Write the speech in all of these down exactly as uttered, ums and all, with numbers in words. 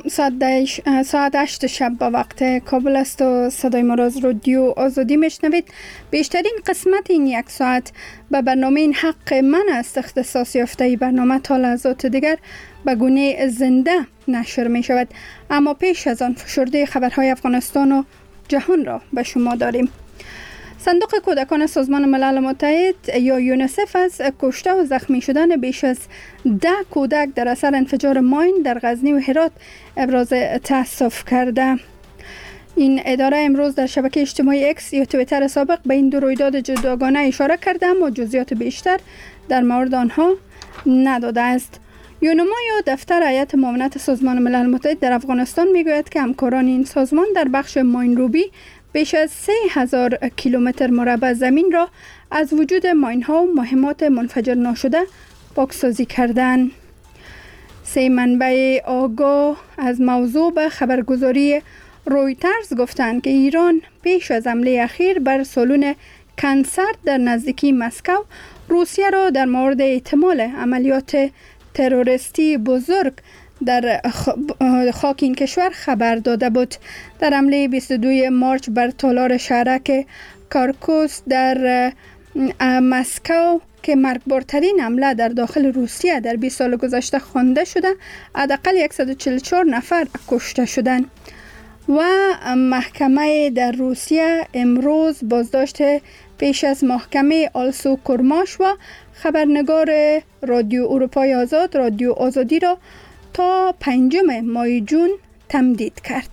ساعت, دهش، ساعت هشت شب با وقت کابل است و صدای ما را از رادیو آزادی میشنوید. بیشترین قسمت این یک ساعت به برنامه این حق من است اختصاص یافته. ای برنامه تا لحظات دیگر به گونه زنده نشر می شود، اما پیش از آن فشرده خبرهای افغانستان و جهان را به شما داریم. صندوق کودکان سازمان ملل متحد یا یونیسف از کشته و زخمی شدن بیش از ده کودک در اثر انفجار ماین در غزنی و هرات ابراز تأسف کرده. این اداره امروز در شبکه اجتماعی اکس یا توییتر سابق به این دو رویداد جداگانه اشاره کرده، اما جزئیات بیشتر در مورد آنها نداده است. یونما یا دفتر هیئت معاونت سازمان ملل متحد در افغانستان میگوید که همکاران این سازمان در بخش ماینروبی بیش از سه هزار کیلومتر مربع زمین را از وجود ماین‌ها و مهمات منفجر ناشده پاکسازی کردند. سه منبع آگاه از موضوع به خبرگزاری رویترز گفتند که ایران پیش از حمله اخیر بر سالن کنسرت در نزدیکی مسکو روسیه را در مورد احتمال عملیات تروریستی بزرگ در خاک این کشور خبر داده بود. در حمله بیست و دو مارچ بر تالار شهرک کارکوس در مسکو که مرگبارترین حمله در داخل روسیه در بیست سال گذشته خوانده شده، حداقل صد و چهل و چهار نفر کشته شدند و محکمه در روسیه امروز بازداشت پیش از محکمه آلسو کرماش و خبرنگار رادیو اروپای آزاد رادیو آزادی را تا پنجم ماه جون تمدید کرد.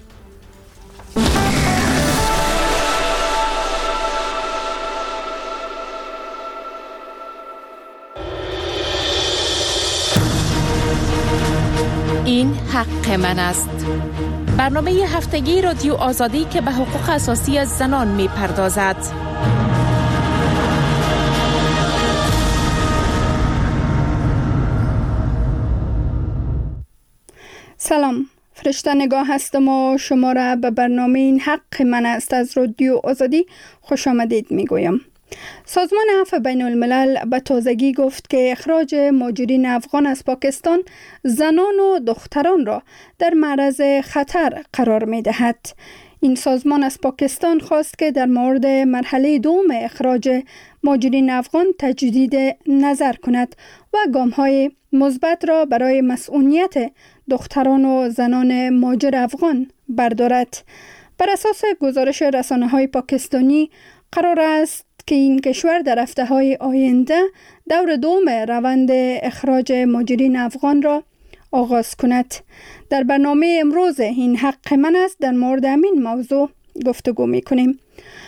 این حق من است. برنامه هفتگی رادیو آزادی که به حقوق اساسی زنان می پردازد. سلام، فرشته نگاه هستم و شما را به برنامه این حق من است از رادیو آزادی خوش آمدید می گویم. سازمان عفو بین الملل به تازگی گفت که اخراج مهاجرین افغان از پاکستان زنان و دختران را در معرض خطر قرار می دهد. این سازمان از پاکستان خواست که در مورد مرحله دوم اخراج مهاجرین افغان تجدید نظر کند و گام‌های مثبت را برای مسئولیت دختران و زنان مهاجر افغان بردارد. بر اساس گزارش رسانه‌های پاکستانی قرار است که این کشور در هفته‌های آینده دور دوم روند اخراج مهاجرین افغان را آغاز کند. در برنامه امروز این حق من است در مورد همین موضوع گفتگو می‌کنیم.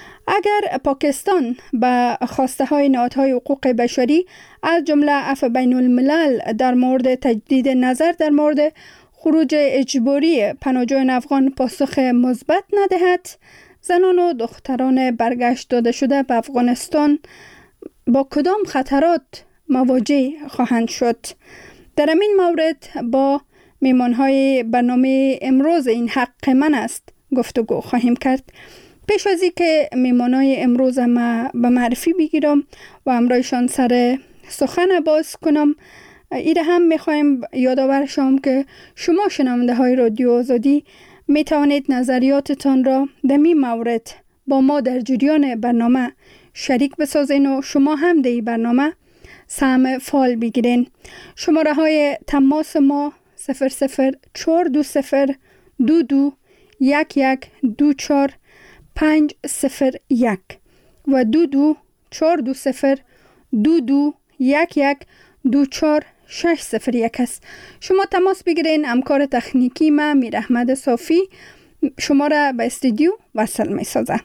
اگر پاکستان به خواسته های نهادهای حقوق بشری از جمله عفو بین الملل در مورد تجدید نظر در مورد خروج اجباری پناهجویان افغان پاسخ مثبت ندهد، زنان و دختران برگشت داده شده به افغانستان با کدام خطرات مواجه خواهند شد؟ در این مورد با میمانهای برنامه امروز این حق من است گفتگو خواهیم کرد. پیش از این که میمانای امروز ما به معرفی بگیرم و امرایشان سر سخن باز کنم، ایره هم میخوایم یادآور شم که شما شنونده های رادیو آزادی می توانید نظریاتتان را در این مورد با ما در جریان برنامه شریک بسازین و شما هم در این برنامه سهم فعال بگیرین. شماره های تماس ما صفر صفر چهار دو صفر دو دو یک یک دو چهار پنج صفر یک و دو دو چهار دو صفر دو دو یک یک دو چهار شش صفر یک است. شما تماس بگیرین. همکار تکنیکی ما میر احمد صافی شما را به استودیو وصل می سازه.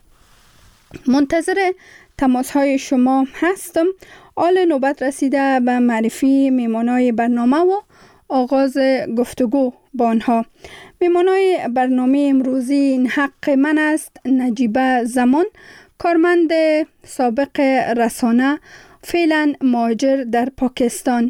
منتظر تماس های شما هستم. آل نوبت رسیده به معرفی میمانای برنامه و آغاز گفتگو با آنها. میمانای برنامه امروزی این حق من است نجیبه زمان، کارمند سابق رسانه، فعلا مهاجر در پاکستان.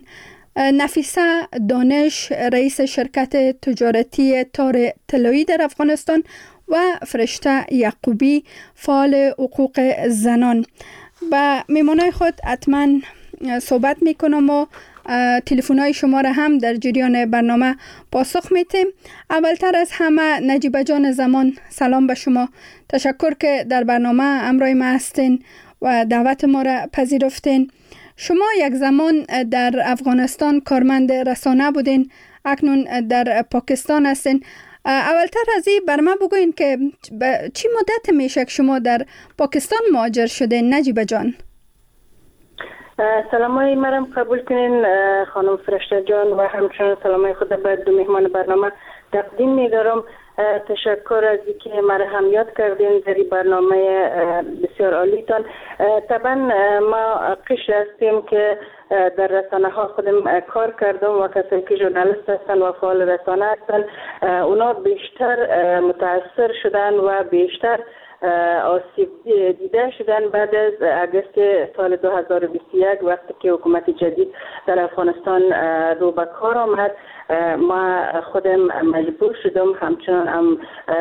نفیسه دانش رئیس شرکت تجارتی تار طلایی در افغانستان و فرشته یعقوبی فعال حقوق زنان. با میمانای خود حتما صحبت میکنم و تلفن‌های شما را هم در جریان برنامه پاسخ میتیم. اولتر از همه نجیبه جان زمان، سلام به شما. تشکر که در برنامه همراه ما هستین و دعوت ما را پذیرفتین. شما یک زمان در افغانستان کارمند رسانه بودین، اکنون در پاکستان هستین. اولتر از این بر ما بگوین که چی مدت میشه که شما در پاکستان مهاجر شدین نجیبه جان؟ سلامای مرم قبول کنین خانم فرشته جان و همچنین سلامای خود به دو مهمان برنامه تقدیم می‌دارم. تشکر از اینکه مرا هم یاد کردین در این برنامه بسیار عالیتان. طبعا ما قشر هستیم که در رسانه ها خودم کار کردم و کسایی که ژورنالیست هستن و فعال رسانه هستن اونا بیشتر متاثر شدن و بیشتر آسیب دیده شدن بعد از اگست سال دو هزار و بیست و یک وقتی که حکومت جدید در افغانستان رو به کار آمد. ما خودم مجبور شدم، همچنان هم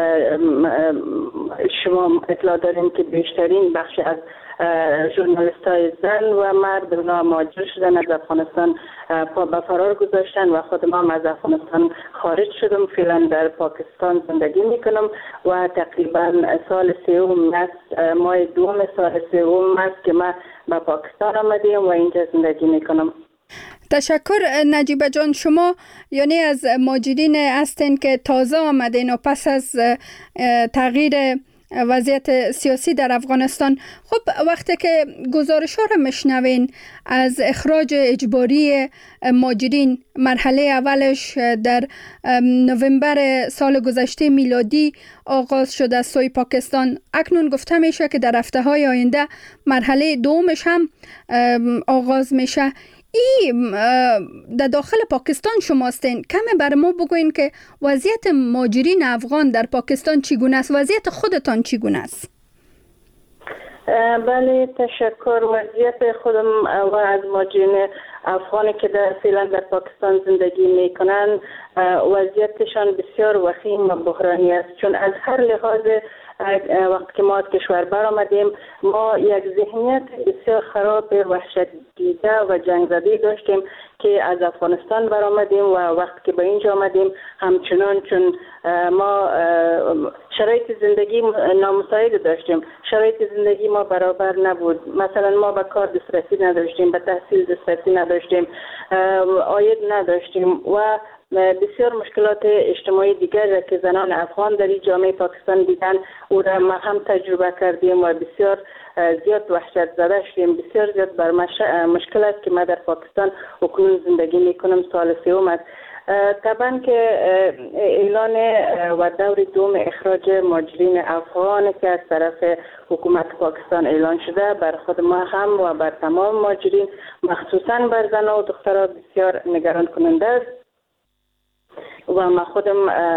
شما اطلاع داریم که بیشترین بخش از ژورنالیست های زن و مرد اونا مهاجر شدن، از افغانستان پا به فرار گذاشتن و خود ما از افغانستان خارج شدم. فعلا در پاکستان زندگی میکنم و تقریبا سال سوم است، ماه دوم سال سوم است که ما به پاکستان آمدیم و اینجا زندگی میکنم. تشکر نجیبه جان. شما یعنی از مهاجرین هستین که تازه آمدین و پس از تغییر وضعیت سیاسی در افغانستان. خب وقتی که گزارش ها را میشنوین از اخراج اجباری مهاجرین، مرحله اولش در نوامبر سال گذشته میلادی آغاز شده از سوی پاکستان، اکنون گفته میشه که در هفته های آینده مرحله دومش هم آغاز میشه. ای در داخل پاکستان شما هستین، کمی بر ما بگوین که وضعیت مهاجرین افغان در پاکستان چگونه است؟ وضعیت خودتان چگونه است؟ بله تشکر. وضعیت خودم و از مهاجرین افغانی که در فعلا در پاکستان زندگی میکنن وضعیتشان بسیار وخیم و بحرانی است، چون از هر لحاظ وقت که ما از کشور برآمدیم ما یک ذهنیت بسیار خراب، وحشت دیده و جنگ زده داشتیم که از افغانستان برآمدیم و وقت که به اینجا آمدیم همچنان چون ما شرایط زندگی نامساعد داشتیم، شرایط زندگی ما برابر نبود. مثلا ما به کار دسترسی نداشتیم، به تحصیل دسترسی نداشتیم، عاید نداشتیم و بسیار مشکلات اجتماعی دیگر که زنان افغان در جامعه پاکستان دیدن او را ما هم تجربه کردیم و بسیار زیاد وحشت زده شدیم. بسیار زیاد بر مشکل است که ما در پاکستان اکنون زندگی میکنم، سال سوم است. طبعا که اعلان و دور دوم اخراج مهاجرین افغان که از طرف حکومت پاکستان اعلان شده بر خود ما هم و بر تمام مهاجرین مخصوصا بر زنان و دختران بسیار نگران کننده است و ما خودم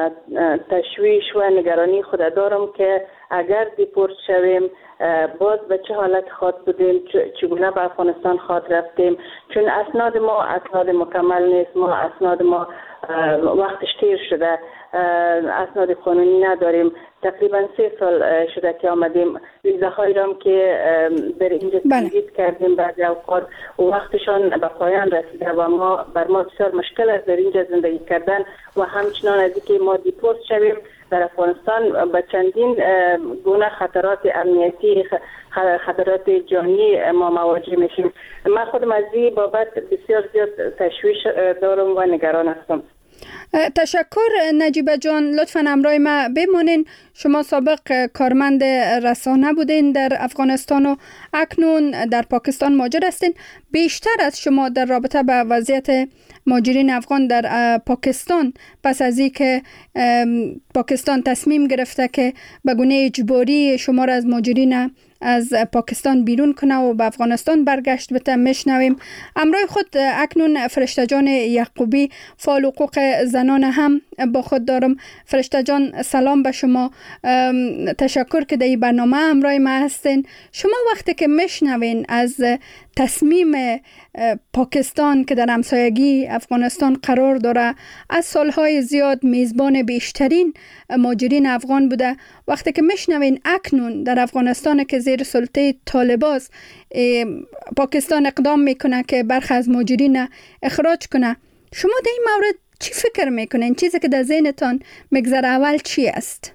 تشویش و نگرانی خود دارم که اگر دیپورت شویم باز به چه حالت خواهد بودیم، چگونه به افغانستان خواهد رفتیم، چون اسناد ما اسناد مکمل نیست. ما اسناد ما وقتش تیر شده، اسناد قانونی نداریم. تقریبا سه سال شده که آمدیم. ویزاهایی را که در اینجا تمدید کردیم بعضی اوقات و وقتشان به پایان رسیده و ما بر ما بسیار مشکل است در اینجا زندگی کردن و همچنان از اینکه ما دیپورت شویم در افغانستان با چندین گونه خطرات امنیتی، خطرات جانی ما مواجه میشیم. من خودم از این بابت بسیار زیاد تشویش دارم و نگران هستم. تشکر نجیبه جان. لطفاً همراه ما بمانین. شما سابق کارمند رسانه بودین در افغانستان و اکنون در پاکستان مهاجر هستین. بیشتر از شما در رابطه با وضعیت مهاجرین افغان در پاکستان پس از اینکه پاکستان تصمیم گرفته که به گونه اجباری شما را از مهاجرین از پاکستان بیرون کنه و به افغانستان برگشت بته میشنویم. همراه خود اکنون فرشته جان یعقوبی، فعال حقوق زنان هم با خود دارم. فرشته جان سلام به شما. تشکر که در این برنامه همراه ما هستین. شما وقتی که میشنوین از تصمیم پاکستان که در همسایگی افغانستان قرار داره، از سالهای زیاد میزبان بیشترین مهاجرین افغان بوده. وقتی که میشنوین اکنون در افغانستان که زیر سلطه طالباست پاکستان اقدام میکنه که برخی از مهاجرین اخراج کنه، شما در این مورد چی فکر میکنین؟ چیزی که در ذهنتان میگذره اول چی است؟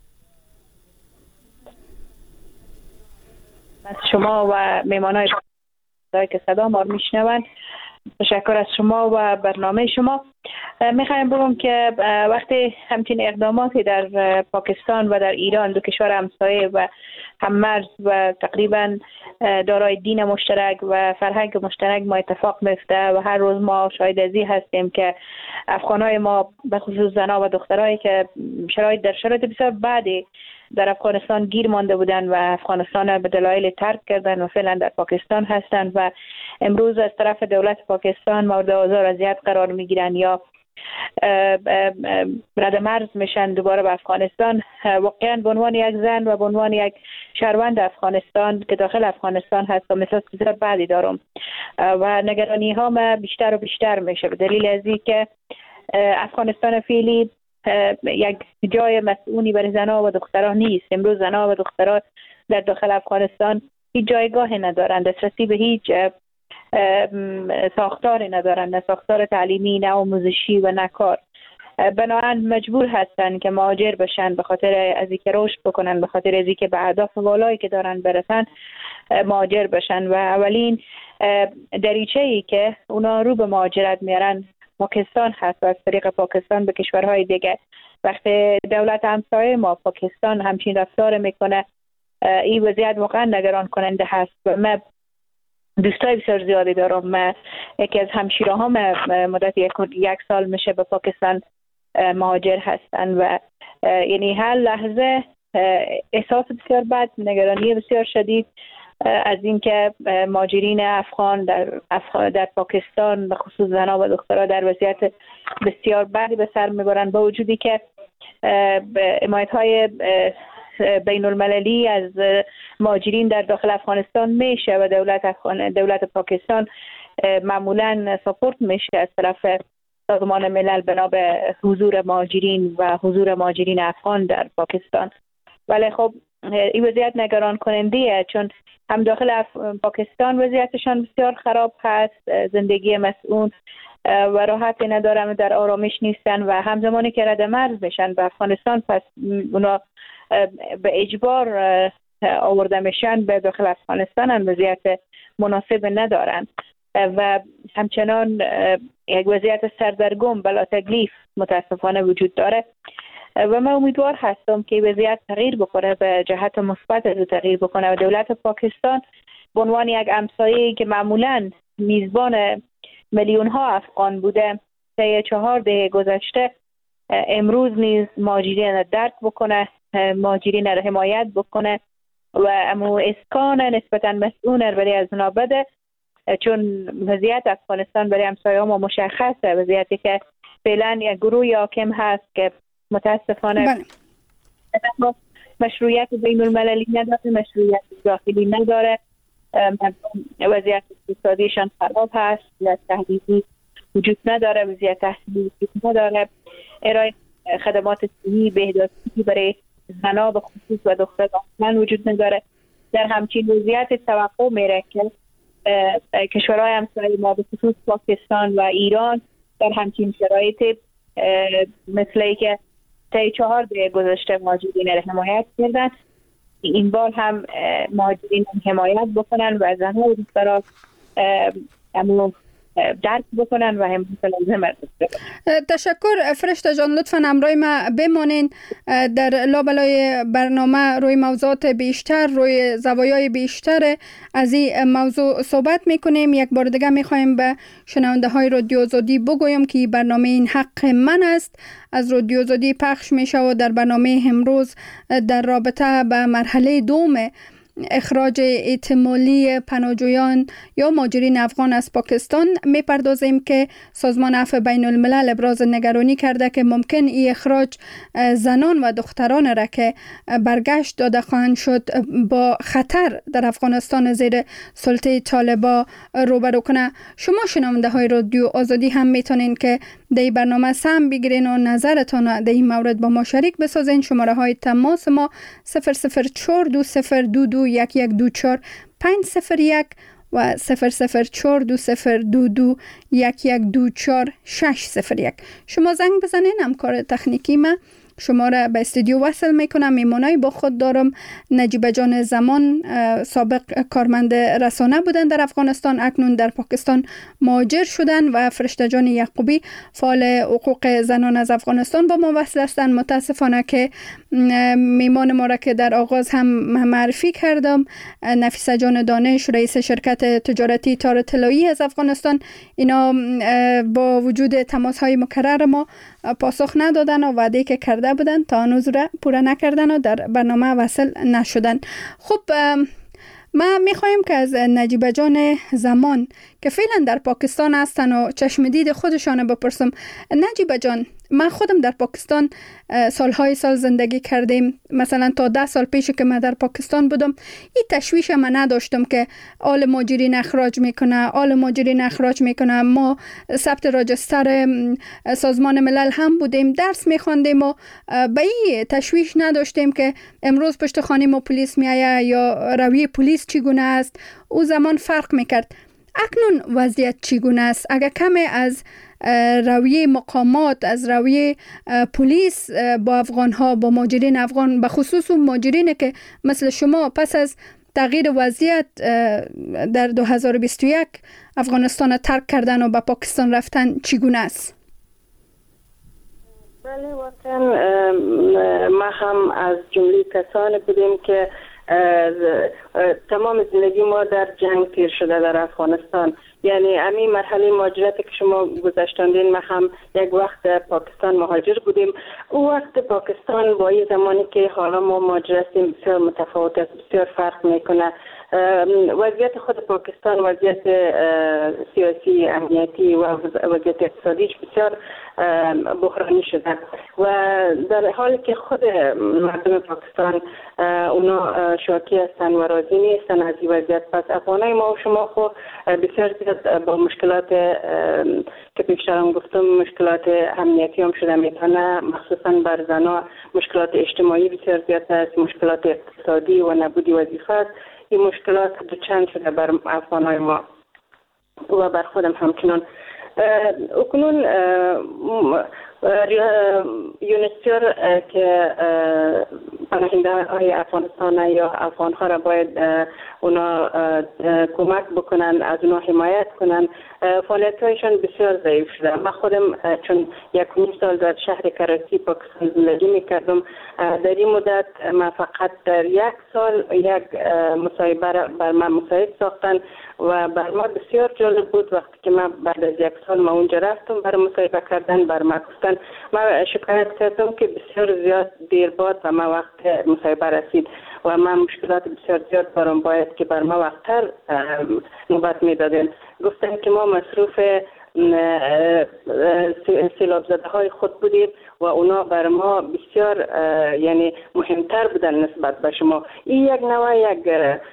از شما و میمانای که صدا ما رو میشنوند تشکر از شما و برنامه شما. میخوایم بگم که وقتی همچین اقداماتی در پاکستان و در ایران، دو کشور همسایه و هممرز و تقریبا دارای دین مشترک و فرهنگ مشترک ما اتفاق میفته و هر روز ما شاهد ازی هستیم که افغانهای ما به خصوص زنها و دخترایی که شرایط در شرایط بسیار بدی در افغانستان گیر مانده بودن و افغانستان به دلایل ترک کردن و فعلا در پاکستان هستند و امروز از طرف دولت پاکستان مورد آزار و اذیت قرار میگیرن یا رد مرز میشن دوباره به افغانستان. واقعا به عنوان یک زن و به عنوان یک شهروند افغانستان که داخل افغانستان هست و مثلا بسیار بعدی دارم و نگرانی ها ما بیشتر و بیشتر میشه به دلیل از که افغانستان فعلی یک جای مسئولی برای زنها و دختران نیست. امروز زنها و دختران در داخل افغانستان هیچ جایگاهی ندارند، دسترسی به هیچ ساختاری ندارند، نه ساختار تعلیمی، نه آموزشی و نه کار. بنابراین مجبور هستند که مهاجر بشن به خاطر از اینکه رشد بکنن، به خاطر از اینکه به اهداف والایی که دارن برسن مهاجر بشن و اولین دریچه‌ای که اونا رو به مهاجرت میارن پاکستان هست و از طریق پاکستان به کشورهای دیگه. وقتی دولت همسایه ما پاکستان همچین رفتار میکنه این وضعیت واقعا نگران کننده هست. من دوستای بسیار زیادی دارم. من یکی از همشیره ها مدت یک, یک سال میشه به پاکستان مهاجر هستن و یعنی هر لحظه احساس بسیار بد، نگرانی بسیار شدید از اینکه مهاجرین افغان در افغان در پاکستان به خصوص زنها و دخترها در وضعیت بسیار بدی به سر میبرند، با وجودی که حمایت های بین المللی از مهاجرین در داخل افغانستان میشه و دولت افغان دولت پاکستان معمولا ساپورت میشه از طرف سازمان ملل بنا به حضور مهاجرین و حضور مهاجرین افغان در پاکستان. ولی خب این وضعیت نگران کننده چون هم داخل اف... پاکستان وضعیتشان بسیار خراب هست، زندگی مسئول و راحتی ندارن، در آرامش نیستن و همزمانی که رد مرز میشن به افغانستان پس اونا به اجبار آورده میشن به داخل افغانستان هم وضعیت مناسب ندارن و همچنان یک وضعیت سردرگم بلا تکلیف متاسفانه وجود داره و من امیدوار هستم که وضعیت تغییر بکنه، به جهت مثبت رو تغییر بکنه و دولت پاکستان به عنوان یک همسایه‌ای که معمولاً میزبان میلیون ها افغان بوده طی چهار دهه گذشته امروز نیز مهاجرین را درک بکنه، مهاجرین را حمایت بکنه و امو اسکان نسبتاً مسئول برای از اونا بده، چون وضعیت افغانستان برای همسایه ما مشخصه، وضعیتی که فعلا یک گروه حاکم هست که متاسفانه بله. مشروعیت بین المللی نداره، مشروعیت داخلی نداره، وضعیت اقتصادیشان خراب هست، وضعیت تحلیلی وجود نداره، وضعیت تحصیلی وجود نداره، ارائه خدمات صحی بهداشتی برای زنها به خصوص و دختران وجود نداره. در همچین وضعیت توقع میره که کشورهای همسایه ما به خصوص پاکستان و ایران در همچین شرایط مثل که طی چهار دهه گذشته مهاجرین را حمایت کردن، این بار هم مهاجرین حمایت بکنن و زنها و دختران امو درک بکنن و هم لازم است. تشکر فرشته جان، لطفاً همراه ما بمانین. در لابلای برنامه روی موضوعات بیشتر، روی زوایای بیشتر از این موضوع صحبت میکنیم. یک بار دیگه میخوایم به شنونده های رادیو آزادی بگویم که برنامه این حق من است از رادیو آزادی پخش میشه و در برنامه امروز در رابطه به مرحله دوم اخراج احتمالی پناهجویان یا مهاجرین افغان از پاکستان میپردازیم که سازمان عفو بین الملل ابراز نگرانی کرده که ممکن این اخراج زنان و دختران را که برگشت داده خواهند شد با خطر در افغانستان زیر سلطه طالبان روبرو کنه. شما شنونده های رادیو آزادی هم میتونین که در این برنامه سهم بگیرین و نظرتان در این مورد با ما شریک بسازین. شماره های تماس ما صفر صفر چهار دو صفر دو دو یک یک دو چهار پنج صفر یک و صفر صفر چهار دو صفر دو دو یک یک دو چهار شش صفر یک. شما زنگ بزنین، همکار تکنیکی ما شما را به استودیو وصل میکنم. میمونای با خود دارم نجیبه جان زمان، سابق کارمند رسانه بودن در افغانستان، اکنون در پاکستان مهاجر شدن، و فرشته جان یعقوبی فعال حقوق زنان از افغانستان با ما وصل هستند. متاسفانه که میمان ما را که در آغاز هم معرفی کردم، نفیسه جان دانش رئیس شرکت تجارتی تار طلایی از افغانستان، اینا با وجود تماس های مکرر ما پاسخ ندادن و وعده که کرده بودن تا هنوز را پوره نکردن و در برنامه وصل نشدن. خب ما میخوایم که از نجیبه جان زمان که فعلا در پاکستان هستن و چشم دید خودشان بپرسم. نجیبه جان، من خودم در پاکستان سالهای سال زندگی کردیم. مثلا تا ده سال پیش که من در پاکستان بودم، این تشویش من نداشتم که آل مهاجرین اخراج میکنه، آل مهاجرین اخراج میکنه. ما ثبت راجستر سازمان ملل هم بودیم، درس میخواندیم و به این تشویش نداشتیم که امروز پشت خانه ما پلیس میایه یا رویه پلیس چگونه است. او زمان فرق میکرد. اکنون وضعیت چگونه است؟ اگر کمی از رویه مقامات، از رویه پلیس با افغان ها، با مهاجرین افغان، به خصوص اون مهاجرین که مثل شما پس از تغییر وضعیت در دو هزار و بیست و یک افغانستان ترک کردن و به پاکستان رفتن چگونه است؟ بله، واقعا ما هم از جمله کسانی بودیم که تمام زندگی ما در جنگ تیر شده در افغانستان. یعنی همین مرحله مهاجرتی که شما گذشتاندین، ما هم یک وقت پاکستان مهاجر بودیم. او وقت پاکستان با این زمانی که حالا ما مهاجر هستیم بسیار متفاوت است، بسیار فرق میکنه. وضعیت خود پاکستان، وضعیت سیاسی، امنیتی و وضعیت اقتصادیش بسیار بحرانی شده و در حالی که خود مردم پاکستان اونا شاکی هستن و راضی نیستن از این وضعیت، پس افغانای ما و شما خو بسیار زیاد با مشکلات که پیشترم گفتم، مشکلات امنیتی هم شده میتونه، مخصوصا بر زنها مشکلات اجتماعی بسیار زیاد است، مشکلات اقتصادی و نبودی وظیفه است. این مشکلات دوچند شده بر افغانای ما و بر خودم همچنان. اکنون یونسیار که پناهنده های افغانستان یا افغان ها را باید اونا کمک بکنن، از اونا حمایت کنن، فعالیت هایشان بسیار ضعیف شده. من خودم چون یک نیم سال در شهر کراچی پاکستان زندگی میکردم، در این مدت من فقط در یک سال یک مصاحبه بر من مصاحب ساختن و بر ما بسیار جالب بود. وقتی که من بعد از یک سال ما اونجا رفتم برای مصاحبه کردن، بر ما گفتن، من شکایت کردم که بسیار زیاد دیر بعد و ما وقت مصاحبه رسید و من مشکلات بسیار زیاد برام باید که بر ما وقتتر نوبت میدادن. گفتن که ما مصروف سیلاب زده های خود بودیم و اونا بر ما بسیار یعنی مهمتر بودن نسبت به شما. این یک نوع یک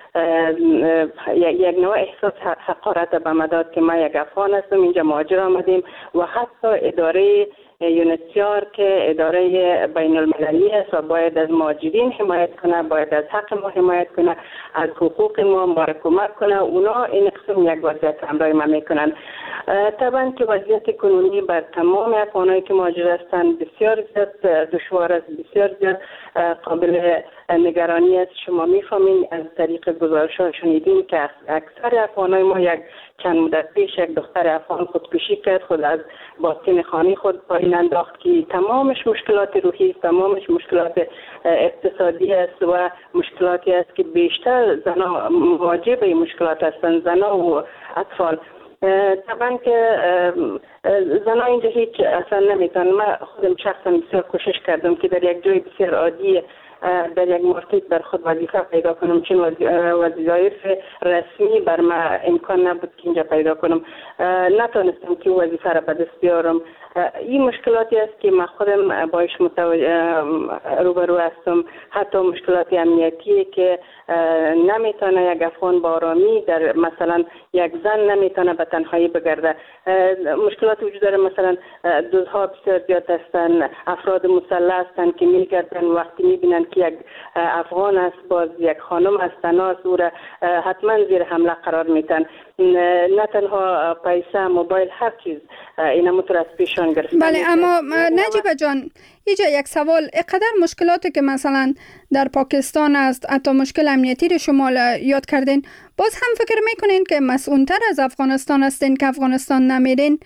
یک نوع احساس حقارت به ما داد که ما یک افغان هستم، اینجا مهاجر آمدیم و حتی اداره یونسیار که اداره بین المللی است و باید از مهاجرین حمایت کنه، باید از حق ما حمایت کنه، از حقوق ما ما را کمک کنه، اونا این قسم یک وضعیت همراه ما میکنن. طبعا که وضعیت کنونی بر تمام افغانایی که مهاجر هستند بسیار زیاد دشوار است، بسیار زیاد قابل نگرانی است. شما میفهمین از طریق گزارش ها شنیدین که اکثر افغانای ما یک چند مدت پیش یک دختر افغان خودکشی کرد، خود از باطن خانه خود پایین انداخت که تمامش مشکلات روحی است، تمامش مشکلات اقتصادی است و مشکلاتی است که بیشتر زنها مواجه به این مشکلات هستند، زنها و اطفال. طبعا که زنها اینجا هیچ اصلا نمیتونن. من خودم شخصا بسیار کوشش کردم که در یک جای بسیار عادی در یک مارکت بر خود وظیفه پیدا کنم، چون وظایف رسمی بر ما امکان نبود که اینجا پیدا کنم. نتونستم که وظیفه را به دست بیارم. این مشکلاتی است که من خودم باش روبرو هستم. حتی مشکلات امنیتی که نمیتونه یک افغان با آرامی در مثلا یک زن نمیتونه به تنهایی بگرده. مشکلات وجود داره، مثلا دزدها بسیار زیاد هستند، افراد مسلح هستند که میگردن وقتی میبینن که یک افغان است، باز یک خانم است، تناس او را حتما زیر حمله قرار میتن. نه تنها پیسه، موبایل، هر چیز اینا متر از پیشان گرفتن. بله، اما نجیبه جان اینجا یک سوال، اینقدر مشکلاتی که مثلا در پاکستان است، حتی مشکل امنیتی رو شما یاد کردین، باز هم فکر میکنین که مسئول‌تر از افغانستان هستین که افغانستان نمیرین؟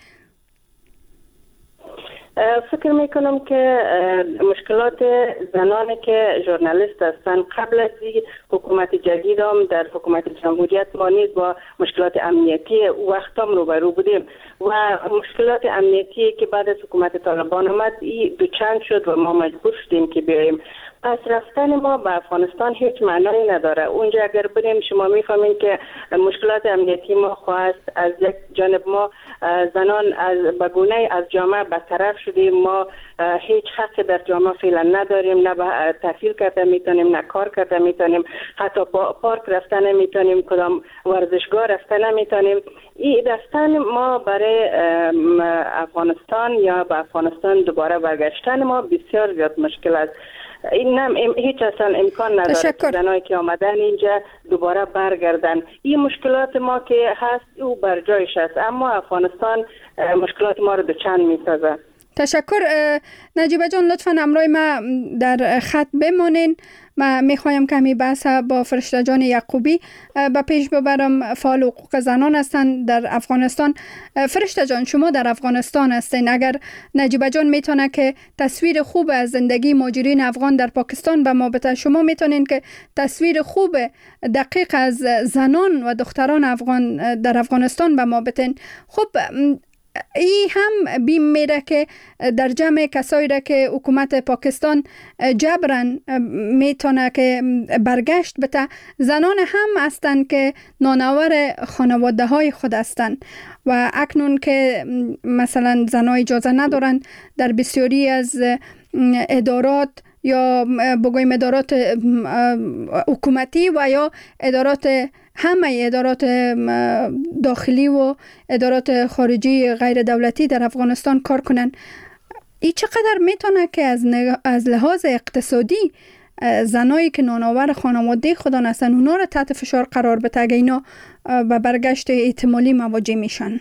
فکر میکنم که مشکلات زنانی که ژورنالیست هستند قبل از حکومت جدید هم در حکومت جمهوریت ما نیز با مشکلات امنیتی وقت هم روبرو بودیم و مشکلات امنیتی که بعد از حکومت طالبان آمد این دوچند شد و ما مجبور شدیم که بیاییم. پس رفتن ما به افغانستان هیچ معنی نداره. اونجا اگر بریم شما میفهمین که مشکلات امنیتی ما خواست. از یک جانب ما زنان از بگونه از جامعه برطرف شدیم، ما هیچ حق در جامعه فعلا نداریم، نه به تحصیل کرده میتونیم، نه کار کرده میتونیم، حتی پارک رفتن نمیتونیم، کدام ورزشگاه رفتن نمیتونیم. این رفتن ما برای افغانستان یا به افغانستان دوباره برگشتن ما بسیار زیاد مشکل است. این هم هیچ اصلا امکان نداره زنایی که آمدن اینجا دوباره برگردن. این مشکلات ما که هست او بر جایش است، اما افغانستان مشکلات ما رو دوچند میسازه. تشکر نجیبه جان، لطفاً همراه ما در خط بمانین. ما میخوایم کمی بحث با فرشته جان یعقوبی به پیش ببرم. فعال حقوق زنان هستند در افغانستان. فرشته جان، شما در افغانستان هستین، اگر نجیبه جان میتونه که تصویر خوب از زندگی مهاجرین افغان در پاکستان به ما بده، شما میتونین که تصویر خوب دقیق از زنان و دختران افغان در افغانستان به ما بدین. خب ای هم بیم میره که در جمع کسایی را که حکومت پاکستان جبران میتونه که برگشت بته، زنان هم هستند که نانور خانواده های خود هستند و اکنون که مثلا زنان اجازه ندارن در بسیاری از ادارات یا بگویم ادارات حکومتی و یا ادارات همه ادارات داخلی و ادارات خارجی غیر دولتی در افغانستان کار کنن. این چقدر میتونه که از, از لحاظ اقتصادی زنایی که نانآور خانواده خودان هستن اونا رو تحت فشار قرار بده اگه اینا به برگشت احتمالی مواجه میشن؟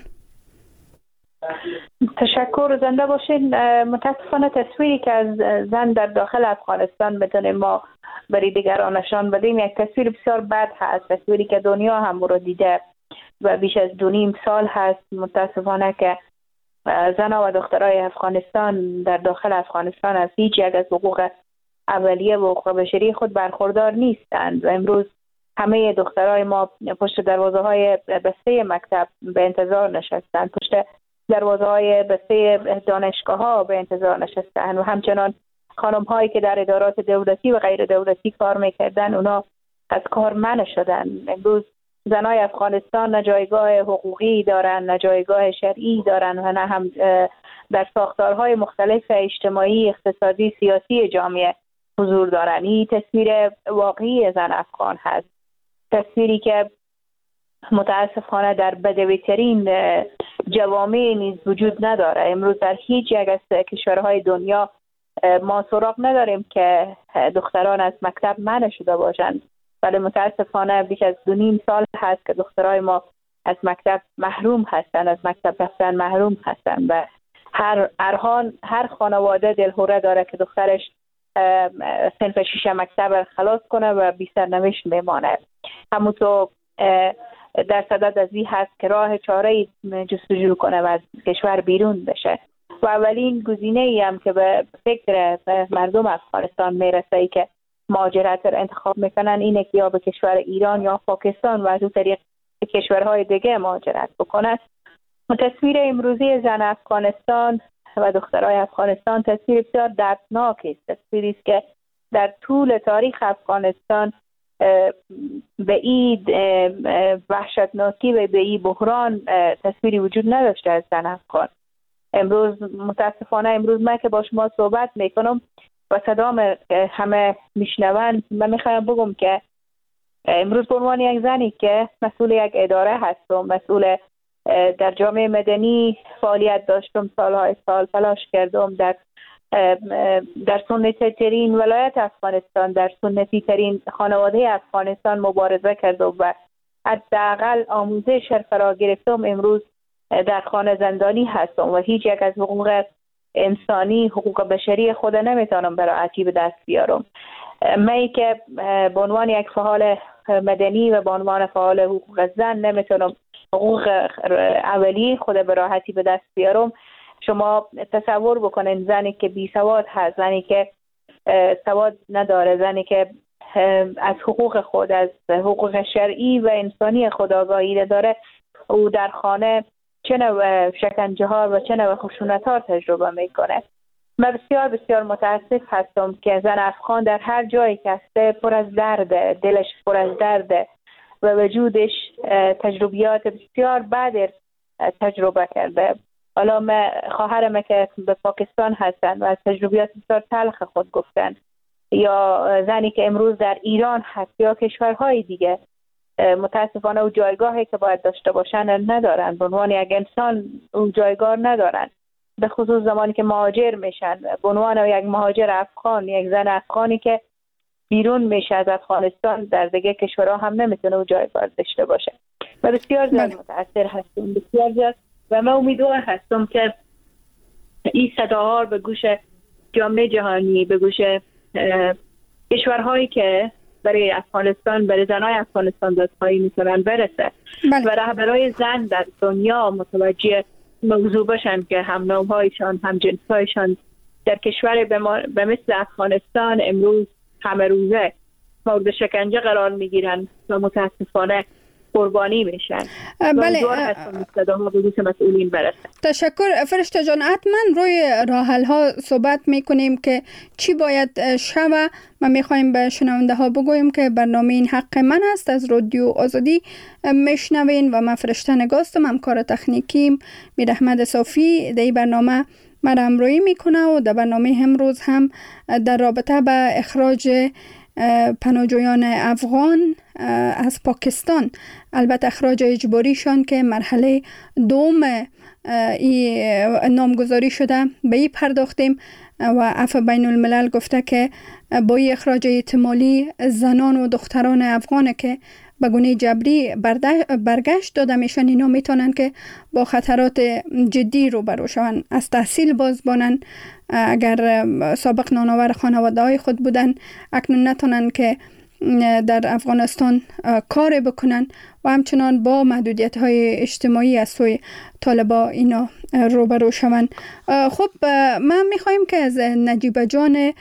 تشکر، زنده باشین. متاسفانه تصویری که از زن در داخل افغانستان بتونیم ما برای دیگران نشان بدیم یک تصویر بسیار بد هست، تصویری که دنیا هم رو دیده و بیش از دو نیم سال هست متاسفانه که زنها و دخترای افغانستان در داخل افغانستان از هیچ یک از حقوق اولیه و حقوق بشری خود برخوردار نیستند و امروز همه دخترای ما پشت دروازه های بسته مکتب به انتظار نشستند، پشت دروازه های بسته دانشگاه ها به انتظار نشستند و همچنان خانم هایی که در ادارات دولتی و غیر دولتی کار میکردن اونا از کار منع شدن. امروز زنای افغانستان نه جایگاه حقوقی دارن، نه جایگاه شرعی دارن و نه هم در ساختارهای مختلف اجتماعی، اقتصادی، سیاسی جامعه حضور دارن. این تصویر واقعی زن افغان هست، تصویری که متاسفانه در بدویترین جوامع نیز وجود نداره. امروز در هیچ یک از کشورهای دنیا ما سراغ نداریم که دختران از مکتب منع شده باشند، ولی متاسفانه بیش از دو نیم سال هست که دخترای ما از مکتب محروم هستند، از مکتب رفتن محروم هستند و هر ارهان هر خانواده دلهوره داره که دخترش صنف شیشه مکتب خلاص کنه و بی سرنوشت میمانه. همونطور در صدد از این هست که راه چاره‌ای جستجو کنه و از کشور بیرون بشه و اولین گزینه ای هم که به فکر مردم افغانستان میرسه ای که مهاجرت رو انتخاب میکنن اینه که یا به کشور ایران یا پاکستان و از اون طریق به کشورهای دیگه مهاجرت بکنن. تصویر امروزی زن افغانستان و دخترای افغانستان تصویر بسیار دردناک است، تصویری است که در طول تاریخ افغانستان به این وحشتناکی و به این بحران تصویری وجود نداشته از زن افغان. امروز متاسفانه امروز من که با شما صحبت میکنم و صدام همه میشنوند، من میخوایم بگم که امروز به عنوان یک زنی که مسئول یک اداره هستم، مسئول در جامعه مدنی فعالیت داشتم، سالهای سال تلاش کردم در در سنتی ترین ولایت افغانستان، در سنتی ترین خانواده افغانستان مبارزه کردم و حداقل آموزش فرا گرفتم. امروز در خانه زندانی هستم و هیچ یک از حقوق انسانی، حقوق بشری خود نمیتونم به راحتی به دست بیارم. من که به عنوان یک فعال مدنی و به عنوان فعال حقوق زن نمیتونم حقوق اولیه خود به راحتی به دست بیارم. شما تصور بکنین زنی که بی سواد هست، زنی که سواد نداره، زنی که از حقوق خود، از حقوق شرعی و انسانی خود آگاهی نداره، او در خانه چه نوع شکنجه ها و چه نوع خشونت ها تجربه میکنه. من بسیار بسیار متاسف هستم که زن افغان در هر جایی که هسته پر از درده، دلش پر از درده و وجودش تجربیات بسیار بد تجربه کرده. حالا من خواهرم که به پاکستان هستن و از تجربیات بسیار تلخ خود گفتن، یا زنی که امروز در ایران هست یا کشورهای دیگه، متاسفانه او جایگاهی که باید داشته باشن ندارن، به عنوان یک انسان او جایگاه ندارن، به خصوص زمانی که مهاجر میشن. به عنوان یک مهاجر افغان، یک زن افغانی که بیرون میشه از افغانستان، در دیگه کشورها هم نمیتونه او جایگاه داشته باشه. و بسیار زیاد متاثر هستم، بسیار زیاد، و من امیدوار هستم که این صداها به گوش جامعه جهانی، به گوش کشورهایی که برای افغانستان، برای زنای افغانستان دادخواهی میکنن برسه. بله. و رهبرای زن در دنیا متوجه موضوع باشن که هم نوعهایشان، هم جنسهایشان در کشور به مثل افغانستان امروز همه روزه مورد شکنجه قرار میگیرن و متاسفانه قربانی میشن. بله. مسئولین برسه. تشکر فرشته جان. حتما روی راه حل ها صحبت میکنیم که چی باید شوه. ما میخوایم به شنونده ها بگویم که برنامه این حق من است از رادیو آزادی میشنوین و من فرشته نگاستم، همکار تکنیکیم میر احمد صافی در این برنامه من همراهی میکنه و در برنامه امروز هم در رابطه به اخراج پناهجویان افغان از پاکستان، البته اخراج اجباریشان که مرحله دوم نامگذاری شده، به این پرداختیم و عفو بین الملل گفته که با این اخراج احتمالی زنان و دختران افغان که به گونه جبری برگشت داده میشن، اینا میتونن که با خطرات جدی روبرو شوند، از تحصیل باز بانن، اگر سابق نانآور خانواده های خود بودن اکنون نتونن که در افغانستان کار بکنن و همچنان با محدودیت های اجتماعی از سوی طالبا اینا روبرو شوند. خب من میخوایم که از نجیبه جان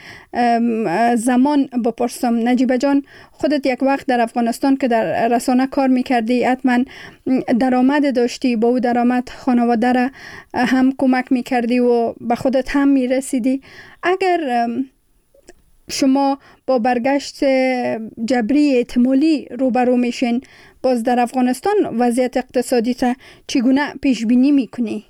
زمان بپرسم. نجیبه جان، خودت یک وقت در افغانستان که در رسانه کار میکردی حتما درآمد داشتی، با او درآمد خانواده را هم کمک میکردی و به خودت هم میرسیدی. اگر شما با برگشت جبری احتمالی روبرو میشین، باز در افغانستان وضعیت اقتصادی تا چگونه پیش بینی میکنی؟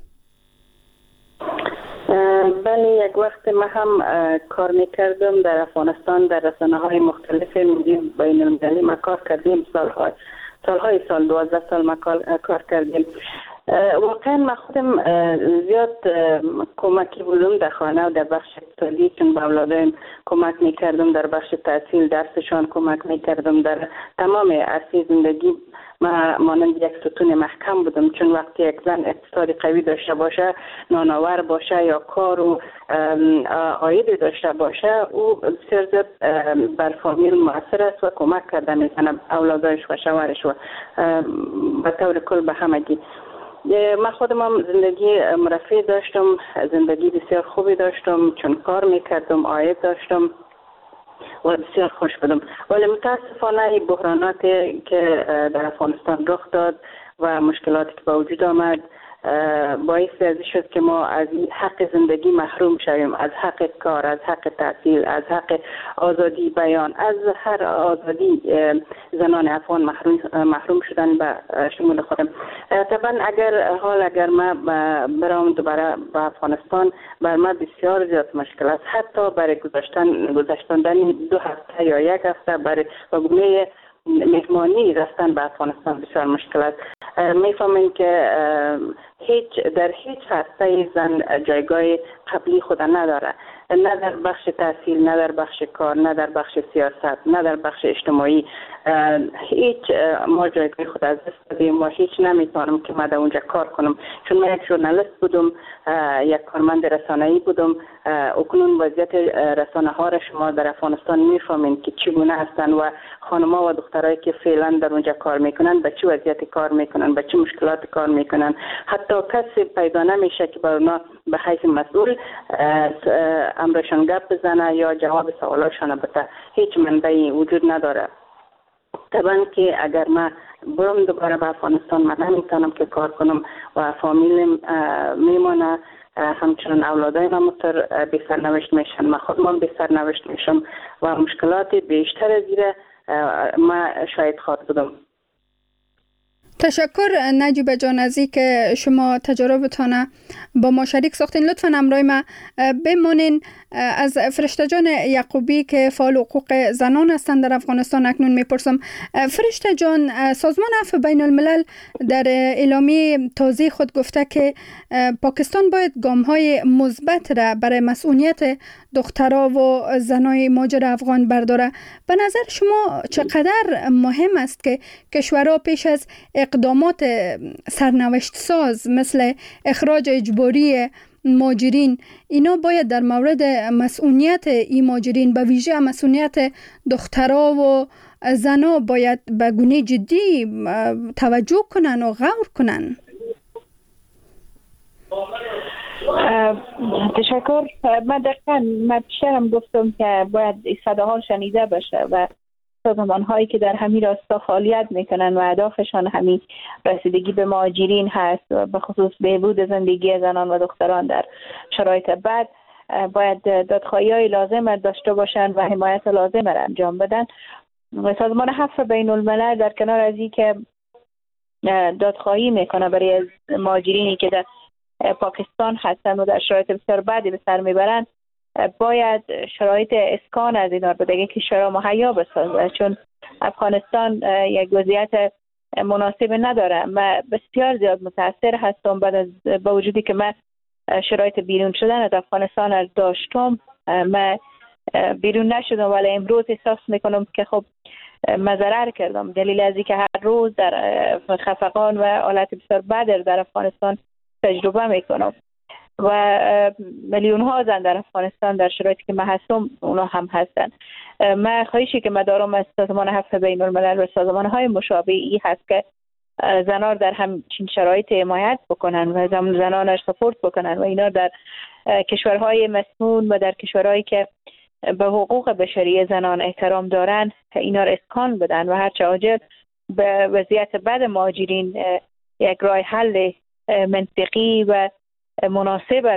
بله، یک وقت ما هم کار میکردم در افغانستان، در رسانه های مختلف بین المللی ما کار کردیم، سالهای سالهای سال دوازده سال ما کار کردیم. واقعا من خودم زیاد کمکی بودم در خانه و در بخش اقتصادی، چون به اولادایم کمک میکردم، در بخش تحصیل درسشان کمک میکردم، در تمام عرصه زندگی ما مانند یک ستون محکم بودم، چون وقتی یک زن اقتصادی قوی داشته باشه، نانآور باشه یا کار و عاید داشته باشه، او بسیار زیاد بر فامیل مؤثر است و کمک کرده میکنه اولادایش و شوهرش و به طور کل به همگی. من خودم هم زندگی مرفه داشتم، زندگی بسیار خوبی داشتم، چون کار میکردم، عاید داشتم و بسیار خوش بودم. ولی متاسفانه این بحراناتی که در افغانستان رخ داد و مشکلاتی که به وجود آمد باعث ازی شد که ما از حق زندگی محروم شویم، از حق کار، از حق تحصیل، از حق آزادی بیان، از هر آزادی زنان افغان محروم محروم شدن به شمول خودم. طبعا اگر حال اگر ما برام دوباره به افغانستان، بر ما بسیار زیاد مشکل است، حتی برای گذاشتن گذاشتن دو هفته یا یک هفته برای گونه مهمانی رفتن به افغانستان بسیار مشکل است. میفهمیم که هیچ در هیچ هسته زن جایگاه قبلی خود نداره، نه در بخش تحصیل، نه در بخش کار، نه در بخش سیاست، نه در بخش اجتماعی. هیچ ما جایگاه خود از دست دادیم و هیچ نمیتونم که من در اونجا کار کنم، چون من یک ژورنالیست بودم، یک کارمند رسانه‌ای بودم. اکنون وضعیت رسانه ها را شما در افغانستان میفهمین که چگونه هستند و خانم‌ها و دخترایی که فعلا در اونجا کار میکنن به چه وضعیت کار میکنن، به چه مشکلات کار میکنن. حتی کسی پیدا نمیشه که بر اونا به حیث مسئول امرشان گپ بزنه یا جواب سوالاشان بده. هیچ منبعی وجود نداره. طبعا که اگر من برم دوباره به افغانستان، من نمیتونم که کار کنم و فامیلم میمانه، همچنان اولادای من متر بی سرنوشت میشن، من خود من بی سرنوشت میشم و مشکلات بیشتر از دیره من شاید خواهد بودم. تشکر نجیب جان از که شما تجربتان با ما شریک ساختین. لطفاً همراه ما بمانین. از فرشته جان یعقوبی که فعال حقوق زنان هستند در افغانستان اکنون میپرسم. فرشته جان، سازمان عفو بین الملل در اعلامیه تازه خود گفته که پاکستان باید گام‌های مثبت را برای مسئولیت دخترها و زنای مهاجر افغان برداره. به نظر شما چقدر مهم است که کشورها پیش از اقدامات سرنوشت ساز مثل اخراج اجباری مهاجرین، اینا باید در مورد مسئولیت این مهاجرین، به ویژه مسئولیت دخترها و زنها، باید به گونه جدی توجه کنن و غور کنن؟ تشکر. من دقیقا من پیشترم گفتم که باید صداها شنیده بشه و سازمان هایی که در همین راستا فعالیت میکنن و اهدافشان همین رسیدگی به مهاجرین هست و به خصوص بهبود زندگی زنان و دختران در شرایط بد، باید دادخواهی های لازم داشته باشن و حمایت لازم را انجام بدن. سازمان عفو بین الملل در کنار از این که دادخواهی میکنه برای مهاجرینی که در پاکستان هستن و در شرایط بسیار بدی به سر میبرن، باید شرایط اسکان از اینا به دیگه کشورها مهیا بسازه، چون افغانستان یک وضعیت مناسب نداره. من بسیار زیاد متاثر هستم بعد از با وجودی که من شرایط بیرون شدن از افغانستان از داشتم، من بیرون نشدم ولی امروز احساس میکنم که خب من ضرر کردم، دلیل از اینکه هر روز در خفقان و حالت بسیار بد در افغانستان تجربه میکنم و میلیون ها زن در افغانستان در شرایطی که من هستم اونا هم هستن. من خواهشی که من دارم از سازمان عفو بین الملل و سازمان های مشابهی هست که زنان در همچین شرایط حمایت بکنن و زنان را سپورت بکنن و اینا در کشورهای مسنون و در کشورهایی که به حقوق بشری زنان احترام دارن اینا را اسکان بدن و هرچه عاجل به وضعیت بد مهاجرین یک راه حل منطقی و مناسب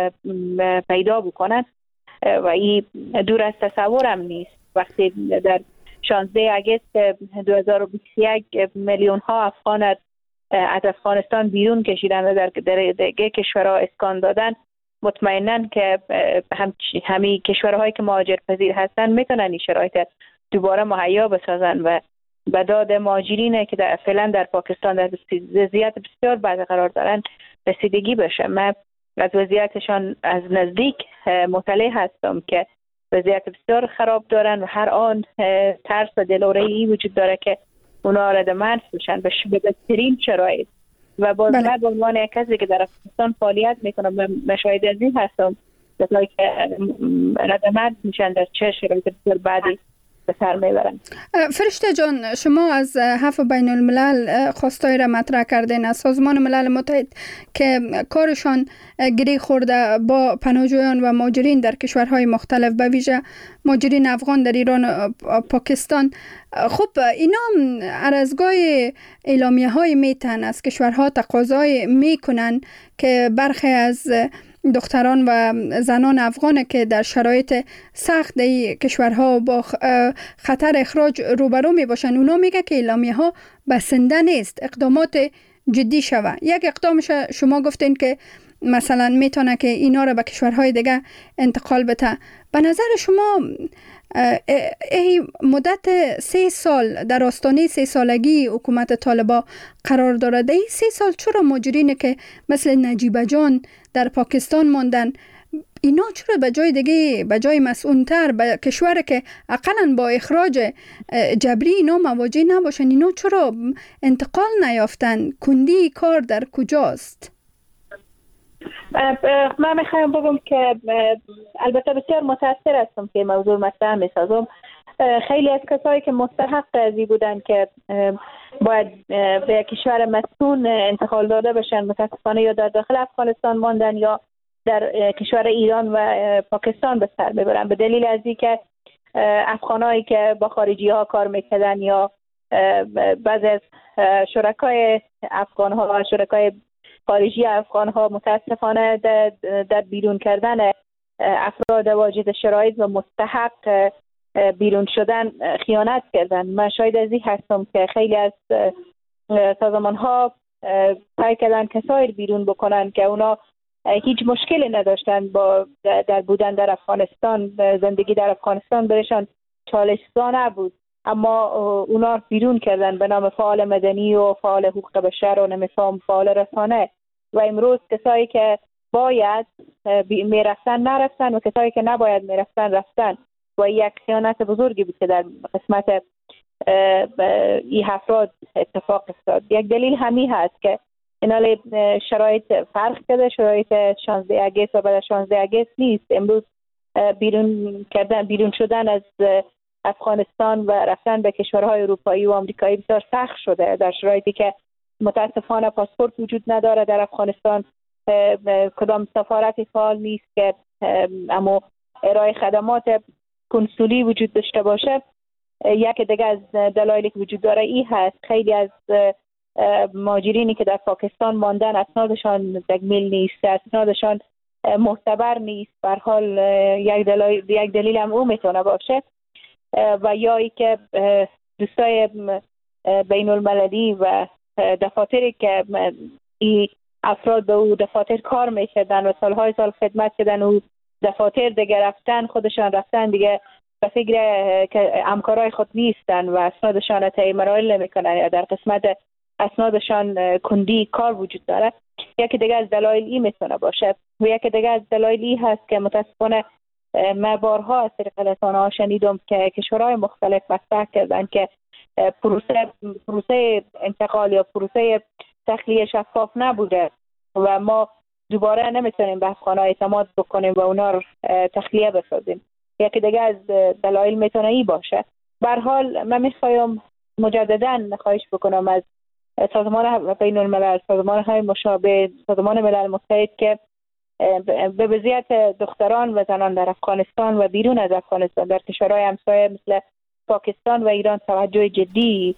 پیدا بکنن و این دور از تصورم نیست. وقتی در شانزده آگوست دو هزار و بیست و یک میلیون ها افغان از افغانستان بیرون کشیدن و در دیگه کشورها اسکان دادن، مطمئنن که هم همین کشورهایی که مهاجر پذیر هستن میتونن این شرایط دوباره مهیا بسازن و به داد مهاجرینه که در فعلا در پاکستان در وضعیت بسیار بد قرار دارن رسیدگی بشه. من از وضعیتشان از نزدیک مطلع هستم که وضعیت بسیار خراب دارن و هر آن ترس و دلهره‌ای وجود داره که اونا رد منز بشن به بدترین شرایط. و باز من به عنوان یک کسی که در افغانستان فعالیت میکنم مشاهد از این هستم که رد منز میشن در چه شرایط بسیار بدی به سر میبرن. فرشته جان، شما از هفت بین الملل خواستای را مطرح کردین از سازمان ملل متحد که کارشان گره خورده با پناهجویان و مهاجرین در کشورهای مختلف، به ویژه مهاجرین افغان در ایران و پاکستان. خب اینا هر از گاهی اعلامیه های میتن از کشورها تقاضای میکنن که برخی از دختران و زنان افغان که در شرایط سخت در کشورها با خطر اخراج روبرو می باشن، اونا میگه که اعلامیه ها بسنده نیست، اقدامات جدی شوه. یک اقدامش شما گفتین که مثلا میتونه که اینا را به کشورهای دیگه انتقال بده. به نظر شما ای مدت سه سال در آستانه سه سالگی حکومت طالبان قرار دارد، ای سه سال چرا مهاجرین که مثل نجیبه جان در پاکستان ماندن، اینا چرا به جای دیگه، به جای مسئول‌تر، به کشور که اقلاً با اخراج جبری اینا مواجه نباشن، اینا چرا انتقال نیافتن؟ کندی کار در کجاست؟ من میخوایم بگم که البته بسیار متاثر هستم که موضوع مطرح میسازم. خیلی از کسایی که مستحق ازی بودن که باید به کشور مسکون انتقال داده بشن، متاسفانه یا در داخل افغانستان ماندن یا در کشور ایران و پاکستان به سر میبرن، به دلیل از اینکه افغانایی که با خارجی ها کار میکردن یا بعضی از شرکای افغان ها، شرکای خارجی افغان ها متاسفانه در بیرون کردن افراد واجد شرایط و مستحق بیرون شدن خیانت کردن. من شاید از این هستم که خیلی از سازمان ها سعی کردن کسایی بیرون بکنن که اونا هیچ مشکلی نداشتن با در بودن در افغانستان، زندگی در افغانستان برشان چالش زا نبود، اما اونا بیرون کردن به نام فعال مدنی و فعال حقوق بشر و نمیفهم فعال رسانه، و امروز کسایی که باید میرفتن نرفتن و کسایی که نباید میرفتن رفتن، و یک خیانت بزرگی بود که در قسمت این افراد اتفاق افتاد. یک دلیل همین هست که اینال شرایط فرق کرده، شرایط شانزده اگست و بعد شانزده اگست نیست. امروز بیرون کردن بیرون شدن از افغانستان و رفتن به کشورهای اروپایی و آمریکایی بسیار سخت شده، در شرایطی که متاسفانه پاسپورت وجود نداره در افغانستان، کدام سفارتی فعال نیست که اما ارائه خدمات کنسولی وجود داشته باشه. یک دیگه از دلایلی که وجود داره این هست خیلی از مهاجرینی که در پاکستان ماندن اسنادشان تکمیل نیست، اسنادشان معتبر نیست. به هر حال یک دلیل یک دلیل هم او میتونه باشه، و یا ای که دوستای بین المللی و دفاتری که این افراد به او دفاتر کار میکردن و سالهای سال خدمت کردن و دفاتر دیگه رفتن، خودشان رفتن دیگه به فکر که همکارای خود نیستن و اسنادشان طی مراحل نمیکنن یا در قسمت اسنادشان کندی کار وجود داره. یکی دیگه از دلایل این میتونه باشه، و یکی دیگه از دلایل این هست که متاسفانه من بارها از طریق رسانه ها شنیدم که کشورهای مختلف مطرح کردن که پروسه پروسه انتقال یا پروسه تخلیه شفاف نبوده و ما دوباره نمیتونیم به افغان‌ها اعتماد بکنیم و اونا رو تخلیه بسازیم. یکی دیگه از دلایل میتونه ای باشه. به هر حال من میخوایم مجددا خواهش بکنم از سازمان بین الملل، سازمان های مشابه، سازمان ملل متحد که به وضعیت دختران و زنان در افغانستان و بیرون از افغانستان در کشورهای همسایه مثل پاکستان و ایران توجه جدی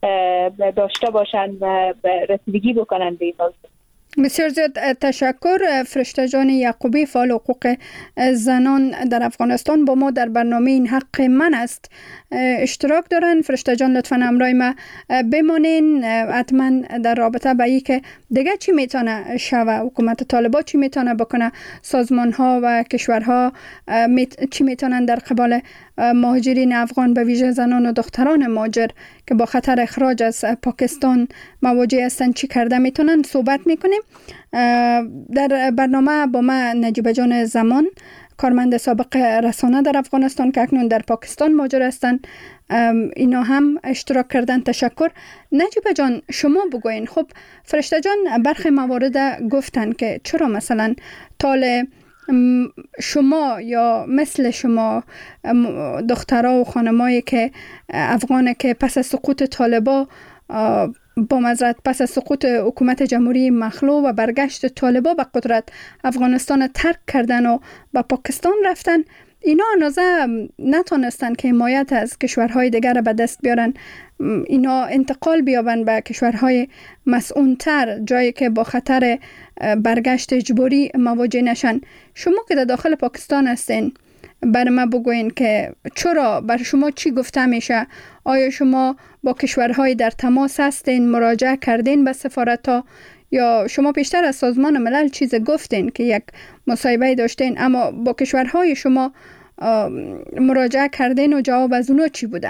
داشته باشند و رسیدگی بکنن به این موضوع. بسیار زیاد تشکر. فرشته جان یعقوبی، فعال حقوق زنان در افغانستان، با ما در برنامه این حق من است اشتراک دارن. فرشته جان لطفاً همراه ما بمانین، حتما در رابطه با این که دیگه چی میتونه شوه، حکومت طالبان چی میتونه بکنه، سازمان ها و کشورها چی میتونن در قبال مهاجرین افغان به ویژه زنان و دختران مهاجر که با خطر اخراج از پاکستان مواجه هستند چی کرده میتونن صحبت میکنیم. در برنامه با ما نجیبه جان زمان، کارمند سابق رسانه در افغانستان که اکنون در پاکستان مهاجر هستند، اینا هم اشتراک کردن. تشکر. نجیبه جان شما بگوین، خب فرشته جان برخی موارد گفتن که چرا مثلا طال شما یا مثل شما دخترها و خانمایی که افغانه که پس از سقوط طالبا با معذرت پس از سقوط حکومت جمهوری مخلوع و برگشت طالبا به قدرت افغانستان ترک کردن و به پاکستان رفتن، اینا اندازه نتونستن که حمایت از کشورهای دیگر به دست بیارن، اینا انتقال بیابن به کشورهای مسئول‌تر، جایی که با خطر برگشت اجباری مواجه نشن. شما که در داخل پاکستان هستین، برای ما بگوین که چرا، بر شما چی گفته میشه؟ آیا شما با کشورهای در تماس هستین، مراجعه کردین به سفارت‌ها، یا شما پیشتر از سازمان ملل چیز گفتین که یک مصاحبه داشتین، اما با کشورهای شما مراجعه کردین و جواب از اونو چی بوده؟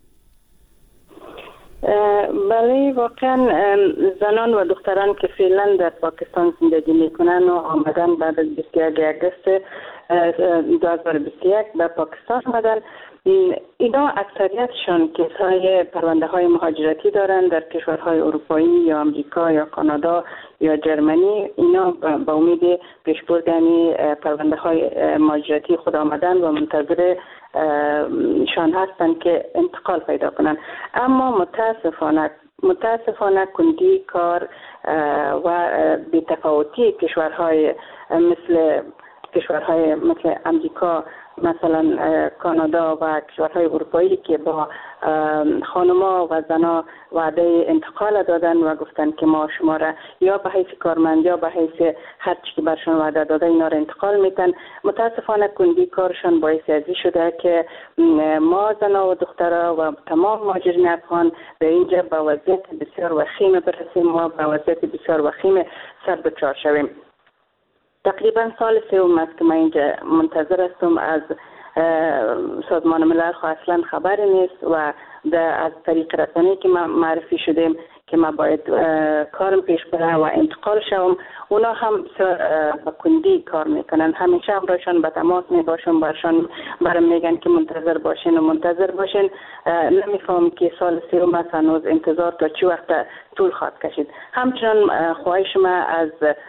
بله، واقعا زنان و دختران که فعلا در پاکستان زندگی میکنن و آمدن بعد از بیست و یک آگوست دو هزار و بیست و یک به پاکستان آمدن، اینا اکثریتشان کیس‌های پرونده های مهاجرتی دارن در کشورهای اروپایی یا امریکا یا کانادا یا جرمنی. اینا با امید پیشبرد یعنی پرونده های مهاجرتی خود آمدن و منتظر شان هستن که انتقال پیدا کنن. اما متاسفانه متاسفانه کندی کار و بی‌تفاوتی کشورهای مثل کشورهای مثل امریکا، مثلا کانادا و کشورهای اروپایی که با خانما و زنا وعده انتقال دادن و گفتن که ما شما را یا به حیث کارمند یا به حیث هر چی که برشان وعده داده اینا را انتقال میتن. متاسفانه کندی کارشان باعث ازی شده که ما زنا و دخترها و تمام مهاجرین افغان به اینجا به وضعیت بسیار وخیم برسیم و به وضعیت بسیار وخیم سر دچار شویم. تقریبا سال سوم است که من اینجا منتظر هستم از سازمان ملل، خو اصلا خبری نیست و از طریق رسانه‌ای که ما معرفی شدیم که ما باید کارم پیش بره و انتقال شوم، اونا هم با کندی کار میکنن. همیشه همراهشان به تماس میباشم، برشان برام میگن که منتظر باشین و منتظر باشین. نمیفهم که سال سوم است، هنوز انتظار تا چی وقت طول خواهد کشید. همچنان خواهش ما از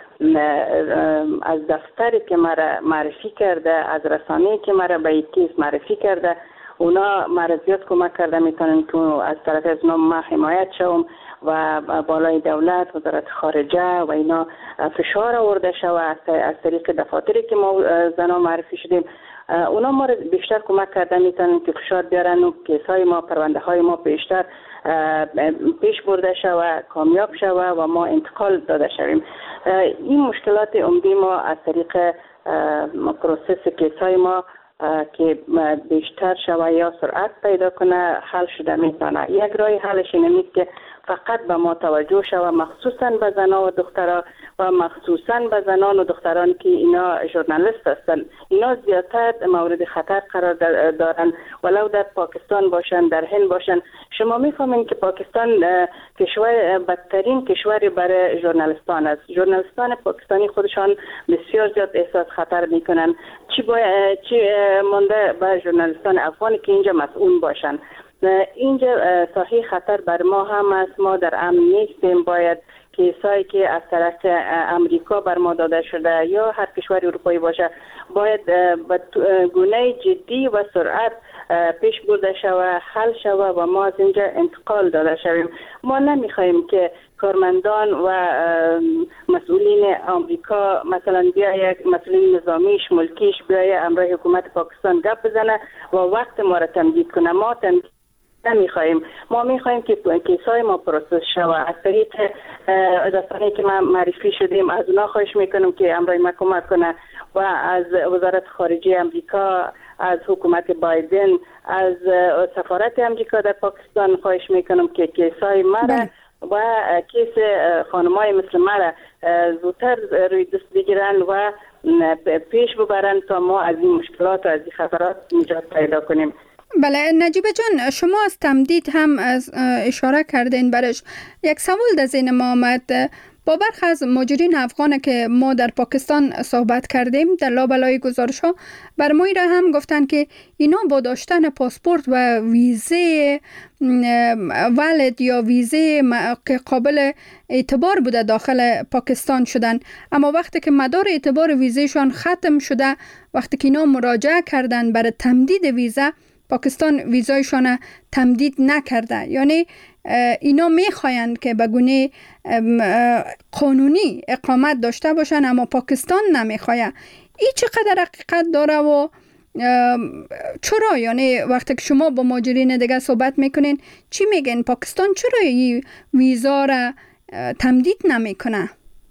از دفتری که مرا معرفی کرده، از رسانه‌ای که مرا به این کیس معرفی کرده، اونا مرا زیاد کمک کرده میتونن که از طرف از اونا ما حمایت شوم و بالای دولت، وزارت خارجه و اینا فشار آورده شود از طریق دفاتری که ما زنا معرفی شدیم. اونا ما بیشتر کمک کرده میتونن که فشار بیارن و کیسای ما، پرونده های ما بیشتر پیش برده شود، کامیاب شود و ما انتقال داده شویم. این مشکلات عمده ما از طریق پروسس کیسای ما که بیشتر شود یا سرعت پیدا کنه حل شده میتونه. یک راه حلش اینه که فقط به ما توجه شود، مخصوصا به زنان و دختران و مخصوصا به زنان و دختران که اینا ژورنالیست هستن. اینا زیادتر مورد خطر قرار دارن، ولو در پاکستان باشن، در هند باشن. شما میفهمین که پاکستان کشور بدترین کشوری برای ژورنالیستان است. ژورنالیستان پاکستانی خودشان بسیار زیاد احساس خطر میکنن. چی باید چی مونده به ژورنالیستان افغانی که اینجا مسئول باشن. اینجا صحیح خطر بر ما هم است. ما در امن نیستیم. باید کیسایی که از طرف امریکا بر ما داده شده یا هر کشور اروپایی باشه باید به گونه جدی و سرعت پیش برده شود، حل شود و ما از اینجا انتقال داده شویم. ما نمیخوایم که کارمندان و مسئولین آمریکا مثلا بیاید، مسئولین نظامیش ملکیش بیاید امرای حکومت پاکستان گپ بزنه و وقت ما را تمدید کنه. ما تمدید نمیخوایم. ما میخوایم که کیسای ما پروسس شود. از طریق دستانی که ما معرفی شدیم از اونا خواهش میکنم که امرای ما کمک کنه و از وزارت خارجه امریکا، از حکومت بایدن، از سفارت امریکا در پاکستان خواهش میکنم که کیسای ما را و کیس خانمای مثل ما را زودتر روی دست بگیرن و پیش ببرن تا ما از این مشکلات و از این خطرات نجات پیدا کنیم. بله نجیبه جان، شما از تمدید هم از اشاره کردین برش. یک سوال در ذهن ما آمد. با برخی از مهاجرین افغان که ما در پاکستان صحبت کردیم در لابلای گزارش ها بر ما را هم گفتن که اینا با داشتن پاسپورت و ویزه والد یا ویزه که قابل اعتبار بوده داخل پاکستان شدن، اما وقتی که مدار اعتبار ویزهشان ختم شده، وقتی که اینا مراجعه کردن برای تمدید ویزه، پاکستان ویزایشان تمدید نکرده. یعنی اینا میخواین که به گونه قانونی اقامت داشته باشن اما پاکستان نمیخواه. این چقدر حقیقت داره و چرا؟ یعنی وقتی که شما با مهاجرین دیگه صحبت میکنین چی میگن؟ پاکستان چرا این ویزا را تمدید نمیکنه؟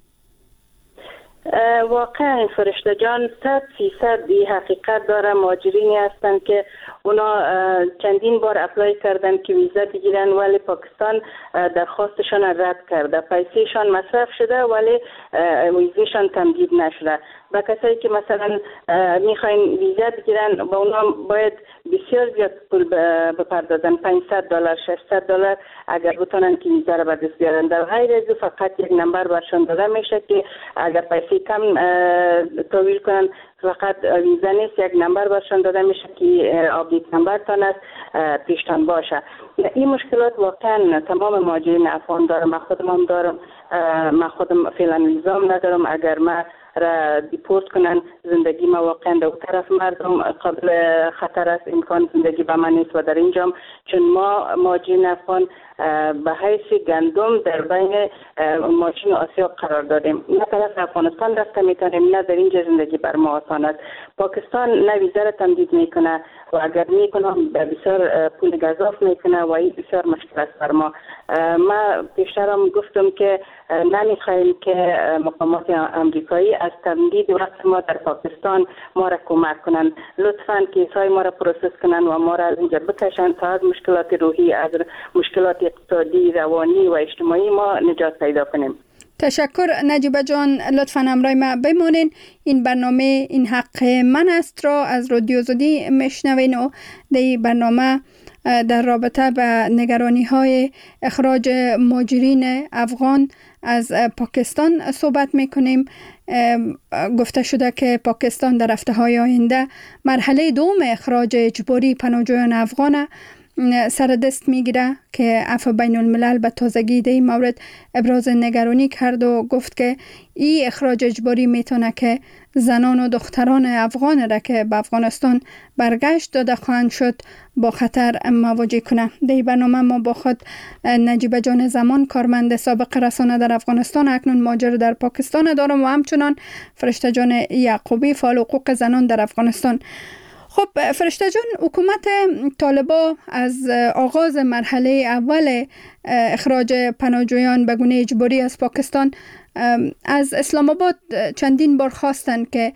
واقعا فرشته جان صد فیصد این حقیقت داره. مهاجرینی هستند که اونا چندین بار اپلای کردن که ویزا بگیرن ولی پاکستان درخواستشان رد کرده، پیسهشان مصرف شده ولی ویزاشان تمدید نشده. با کسایی که مثلا میخواین ویزا بگیرن با اونا باید بسیار زیاد پول بپردازن، پانصد دلار ششصد دلار اگر بتونن که ویزا را به دست بیارن. در غیر از فقط یک نمبر برشان داده میشه که اگر پیسه کم تحویل کنن فقط ویزا نیست، یک نمبر برشان داده میشه که آپدیت نمبر تان است پیشتان باشه. این مشکلات واقعا تمام مهاجرین افغان دارم، من خودم هم دارم. من خودم فعلا ویزام ندارم. اگر من را دیپورت کنن زندگی ما واقعا در طرف مردم قابل خطر است، امکان زندگی به من نیست. و در اینجا چون ما مهاجرین افغان به حیث گندم در بین ماشین آسیا قرار دادیم، نه طرف افغانستان رفته میتونیم نه در اینجا زندگی بر ما آسان است. پاکستان نه ویزا را تمدید میکنه و اگر میکنه بسیار پول گزاف میکنه و این بسیار مشکل است بر ما. ما پیشترم گفتم که نمیخوایم که مقامات امریکایی از تمدید وقت ما در پاکستان ما را کمک کنن. لطفاً کیسای ما را پروسس کنن و ما را از اینجا بکشن تا از مشکلات روحی، از مشکلات اقتصادی، روانی و اجتماعی ما نجات پیدا کنیم. تشکر نجیبه جان، لطفاً همراه ما بمانین. این برنامه این حق من است را از رادیو آزادی میشنوین و در برنامه در رابطه به نگرانی های اخراج مهاجرین افغان از پاکستان صحبت میکنیم. گفته شده که پاکستان در هفته های آینده مرحله دوم اخراج اجباری پناهجویان افغان سر دست میگیره که عفو بین الملل به تازگی در این مورد ابراز نگرانی کرد و گفت که این اخراج اجباری میتونه که زنان و دختران افغان را که به افغانستان برگشت داده خواهند شد با خطر مواجه کنه. در برنامه ما با خود نجیبه جان زمان، کارمند سابق رسانه در افغانستان، اکنون مهاجر در پاکستان دارم و همچنان فرشته جان یعقوبی، فعال حقوق زنان در افغانستان. خب فرشته جان، حکومت طالبا از آغاز مرحله اول اخراج پناهجویان به گونه اجباری از پاکستان از اسلام آباد چندین بار خواستند که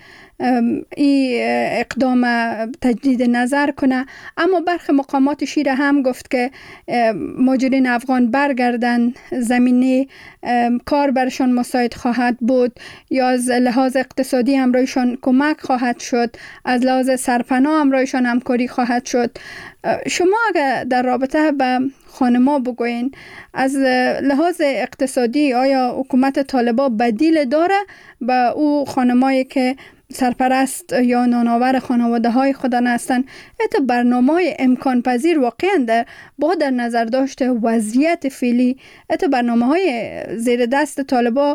این اقدام تجدید نظر کنه، اما برخی مقامات شیره هم گفت که مهاجرین افغان برگردن، زمینه کار برشان مساعد خواهد بود یا از لحاظ اقتصادی همراهشان کمک خواهد شد، از لحاظ سرپناه همراهشان همکاری خواهد شد. شما اگر در رابطه به خانما بگوین از لحاظ اقتصادی آیا حکومت طالبا بدیل داره به او خانمایی که سرپرست یا نانآور خانواده های خودن هستند؟ حتی برنامه های امکان پذیر واقعا در با در نظر داشته وضعیت فعلی حتی برنامه های زیر دست طالبا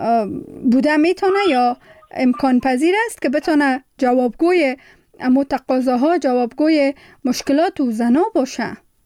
بوده میتونه یا امکان پذیر است که بتونه جوابگوی امو تقاضاها، جوابگوی مشکلات و زنا باشه؟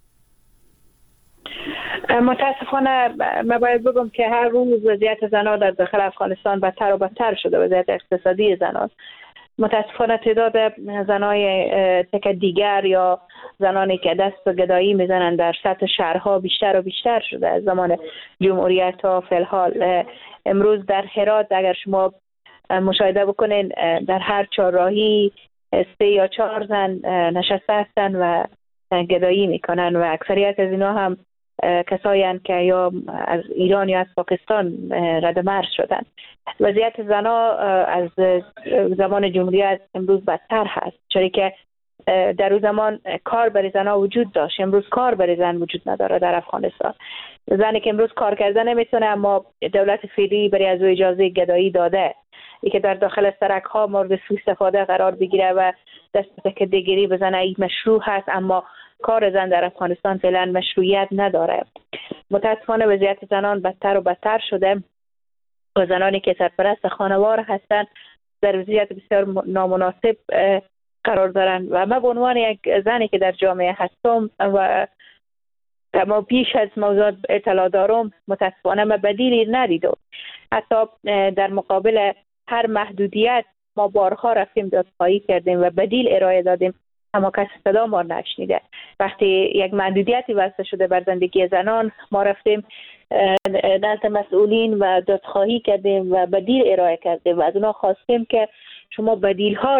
متاسفانه من باید بگم که هر روز وضعیت زنان در داخل افغانستان بدتر و بدتر شده. وضعیت اقتصادی زنان متاسفانه تعداد زنای تک دیگر یا زنانی که دست به گدایی میزنند در سطح شهرها بیشتر و بیشتر شده از زمان جمهوریت تا فی الحال. امروز در هرات اگر شما مشاهده بکنین در هر چهارراهی سه یا چهار زن نشسته هستند و گدایی میکنن و اکثریت از اینا هم کسایی هستند که یا از ایران یا از پاکستان رد مرز شدن. وضعیت زنا از زمان جمهوریت امروز بدتر هست، چون که در اون زمان کار برای زنها وجود داشت. امروز کار برای زن وجود نداره در افغانستان. زنی که امروز کار کردن نمیتونه، اما دولت فعلی برای از او اجازه گدایی داده ای که در داخل سرک ها مورد سوء استفاده قرار بگیره و دست به تکیه‌گیری بزنه. این مشروع هست، اما کار زن در افغانستان فعلا مشروعیت نداره. متاسفانه وضعیت زنان بدتر و بدتر شده و زنانی که سرپرست خانوار هستند در وضعیت بسیار نامناسب قرار دارند و من به عنوان یک زنی که در جامعه هستم و اما پیش از موضوع اطلاع دارم، متاسفانه من بدیلی ندیدم. حتی در مقابل هر محدودیت ما بارها رفتیم دادخواهی کردیم و بدیل ارائه دادیم، اما کسی صدا ما نشنیده. وقتی یک محدودیتی وضع شده بر زندگی زنان، ما رفتیم نزد مسئولین و دادخواهی کردیم و بدیل ارائه کردیم و از اونا خواستیم که شما بدیل ها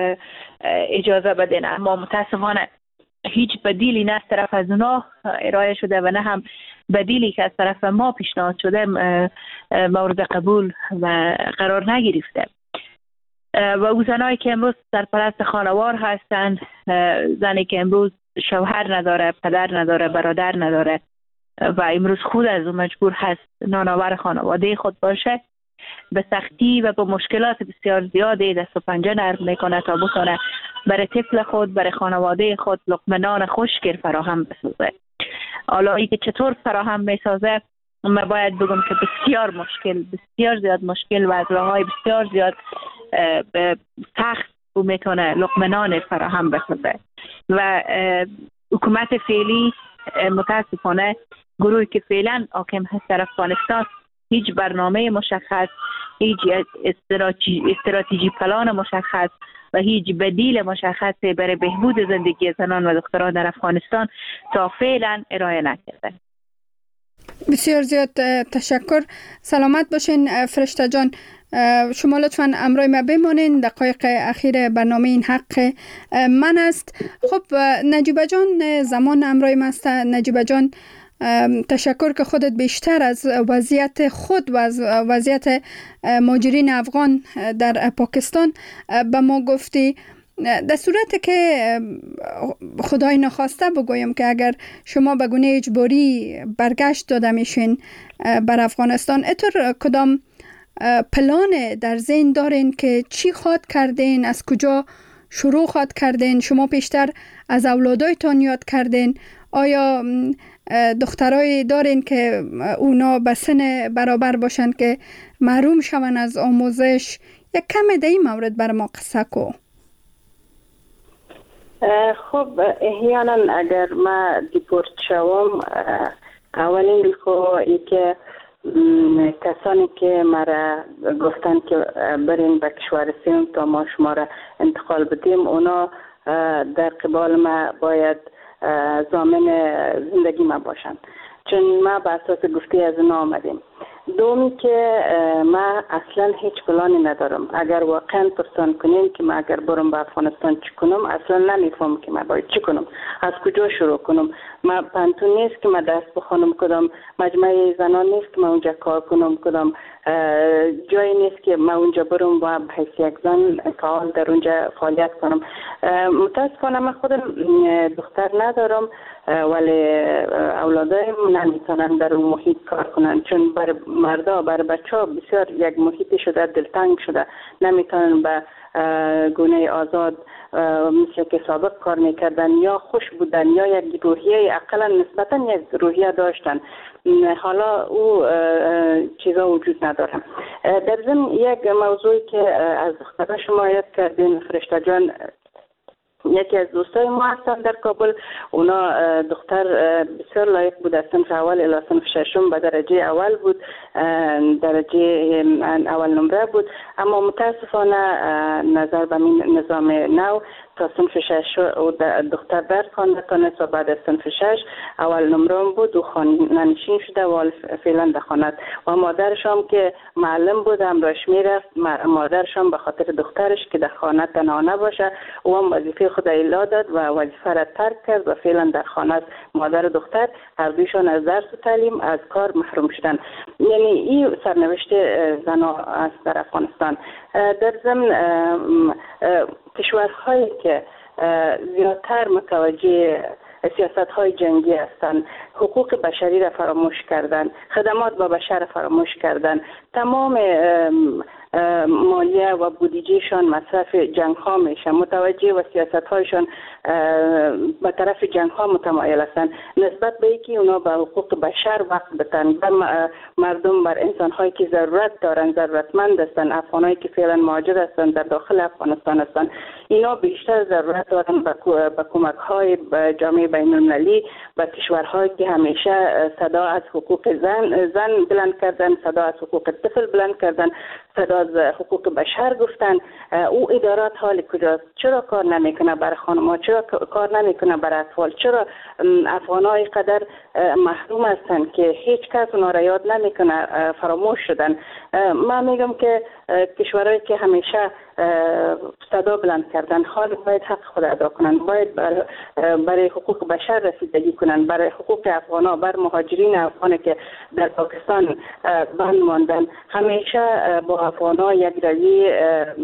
اجازه بدین، اما متاسفانه هیچ بدیلی نه از طرف از اونا ارائه شده و نه هم بدیلی که از طرف ما پیشنهاد شده مورد قبول و قرار نگرفته. و او زنایی که امروز سرپرست خانوار هستند، زنی که امروز شوهر نداره، پدر نداره، برادر نداره و امروز خود از اون مجبور هست نانآور خانواده خود باشه، به سختی و به مشکلات بسیار زیادی دست و پنجه نرم میکنه تا بتونه برای طفل خود، برای خانواده خود لقمه نان خشک فراهم بسازه. حالا اینکه چطور فراهم میسازه، من باید بگم که بسیار مشکل، بسیار زیاد مشکل و از راههای بسیار زیاد سخت او میتونه لقمه نان فراهم بسازه. و حکومت فعلی متاسفانه گروهی که فعلا حاکم هست در افغانستان هیچ برنامه مشخص، هیچ استراتژی استراتژی پلان مشخص و هیچ بدیل مشخصی برای بهبود زندگی زنان و دختران در افغانستان تا فعلا ارائه نکرده. بسیار زیاد تشکر. سلامت باشین فرشته جان. شما لطفاً امروی ما بمانین. دقایق اخیر برنامه این حق من است. خب نجیبه جان زمان امروی ما است. نجیبه جان تشکر که خودت بیشتر از وضعیت خود و از وضعیت مهاجرین افغان در پاکستان به ما گفتی. در صورت که خدای نخواسته بگویم که اگر شما به گونه اجباری برگشت داده میشین بر افغانستان، اتر کدام پلان در ذهن دارین که چی خواد کردین، از کجا شروع خواد کردین؟ شما پیشتر از اولادایتان یاد کردین. آیا دخترای دارین که اونا به سن برابر باشن که محروم شون از آموزش؟ یک کم در این مورد بر ما قصه کو. خب احیانا اگر ما دیپورت شوم، اولین خو ای که کسانی که مرا گفتن که برین به کشور سوم تا ما شما را انتقال بدیم، اونا در قبال ما باید ضامن زندگی ما باشند، چون ما به اساس گفته از اونا آمدیم. دومی که ما اصلا هیچ پلانی ندارم. اگر واقعا پرسان کنیم که ما اگر برم به افغانستان چی کنم، اصلا نمیفهم که ما باید چی کنم، از کجا شروع کنم. ما پانتون نیست که ما دست بخونم، کدام مجمع زنان نیست که ما اونجا کار کنم، کدام جایی نیست که ما اونجا برم و به حیث یک زن فعال در اونجا فعالیت کنم. متاسفانه من خودم دختر ندارم، ولی اولادایم نمیتونن در اون محیط کار کنن، چون بر مردا بر بچه ها بسیار یک محیطی شده، دلتنگ شده، نمیتونن به گونه آزاد مثل که سابق کار میکردن یا خوش بودن یا یک روحیه اقلا نسبتا یک روحیه داشتن. حالا او چیزا وجود نداره. در ضمن یک موضوعی که از دختر شما یاد کردین فرشته جان، یکی از دوستای ما هستن در کابل، اونا دختر بسیار لایق بود، از صنف اول الی صنف ششم به درجه اول بود، درجه اول نمره بود، اما متاسفانه نظر به نظام نو تا صنف شش دختر درس خوانده تانست و بعد از صنف شش اول نمره بود و خانه‌نشین شده و فعلا بخواند. و مادرش هم که معلم بود همراهش میرفت، مادرش هم به خاطر دخترش که در خانه تنها نباشه او هم وظیفه خود اجرا داد و وظیفه را ترک کرد و فعلا در خانه است. مادر و دختر هر دویشان از درس و تعلیم از کار محروم شدن. یعنی این سرنوشت زنان است در افغانستان. در ضمن کشورهایی که زیادتر متوجه سیاست های جنگی هستند، حقوق بشری را فراموش کردن، خدمات به بشر فراموش کردن، تمام مالیه و بودجهشان مصرف جنگ ها میشه، متوجه و سیاست هایشان به طرف جنگ ها متمایل هستند. نسبت به اینکه اونا به حقوق بشر وقت بتن، به مردم، بر انسان هایی که ضرورت دارن، ضرورتمند هستند، افغان هایی که فعلا مهاجر هستند در داخل افغانستان هستند، اینا بیشتر ضرورت دارن به کمک های جامعه بین المللی، به کشورهایی که همیشه صدا از حقوق زن زن بلند کردن، صدا از حقوق طفل بلند کردن، صدا از حقوق بشر گفتن. او ادارات حال کجاست؟ چرا کار نمیکنه برای خانم‌ها؟ چرا کار نمیکنه برای اطفال؟ چرا افغان‌ها اینقدر محروم هستند که هیچ کس اونا را یاد نمیکنه، فراموش شدن؟ من میگم که کشورهایی که همیشه صدا بلند کردن حال باید حق خود ادا کنن، باید برای حقوق بشر رسیدگی کنن، برای حقوق افغان‌ها، بر مهاجرین افغان که در پاکستان بند ماندن. همیشه با افغان‌ها یک روی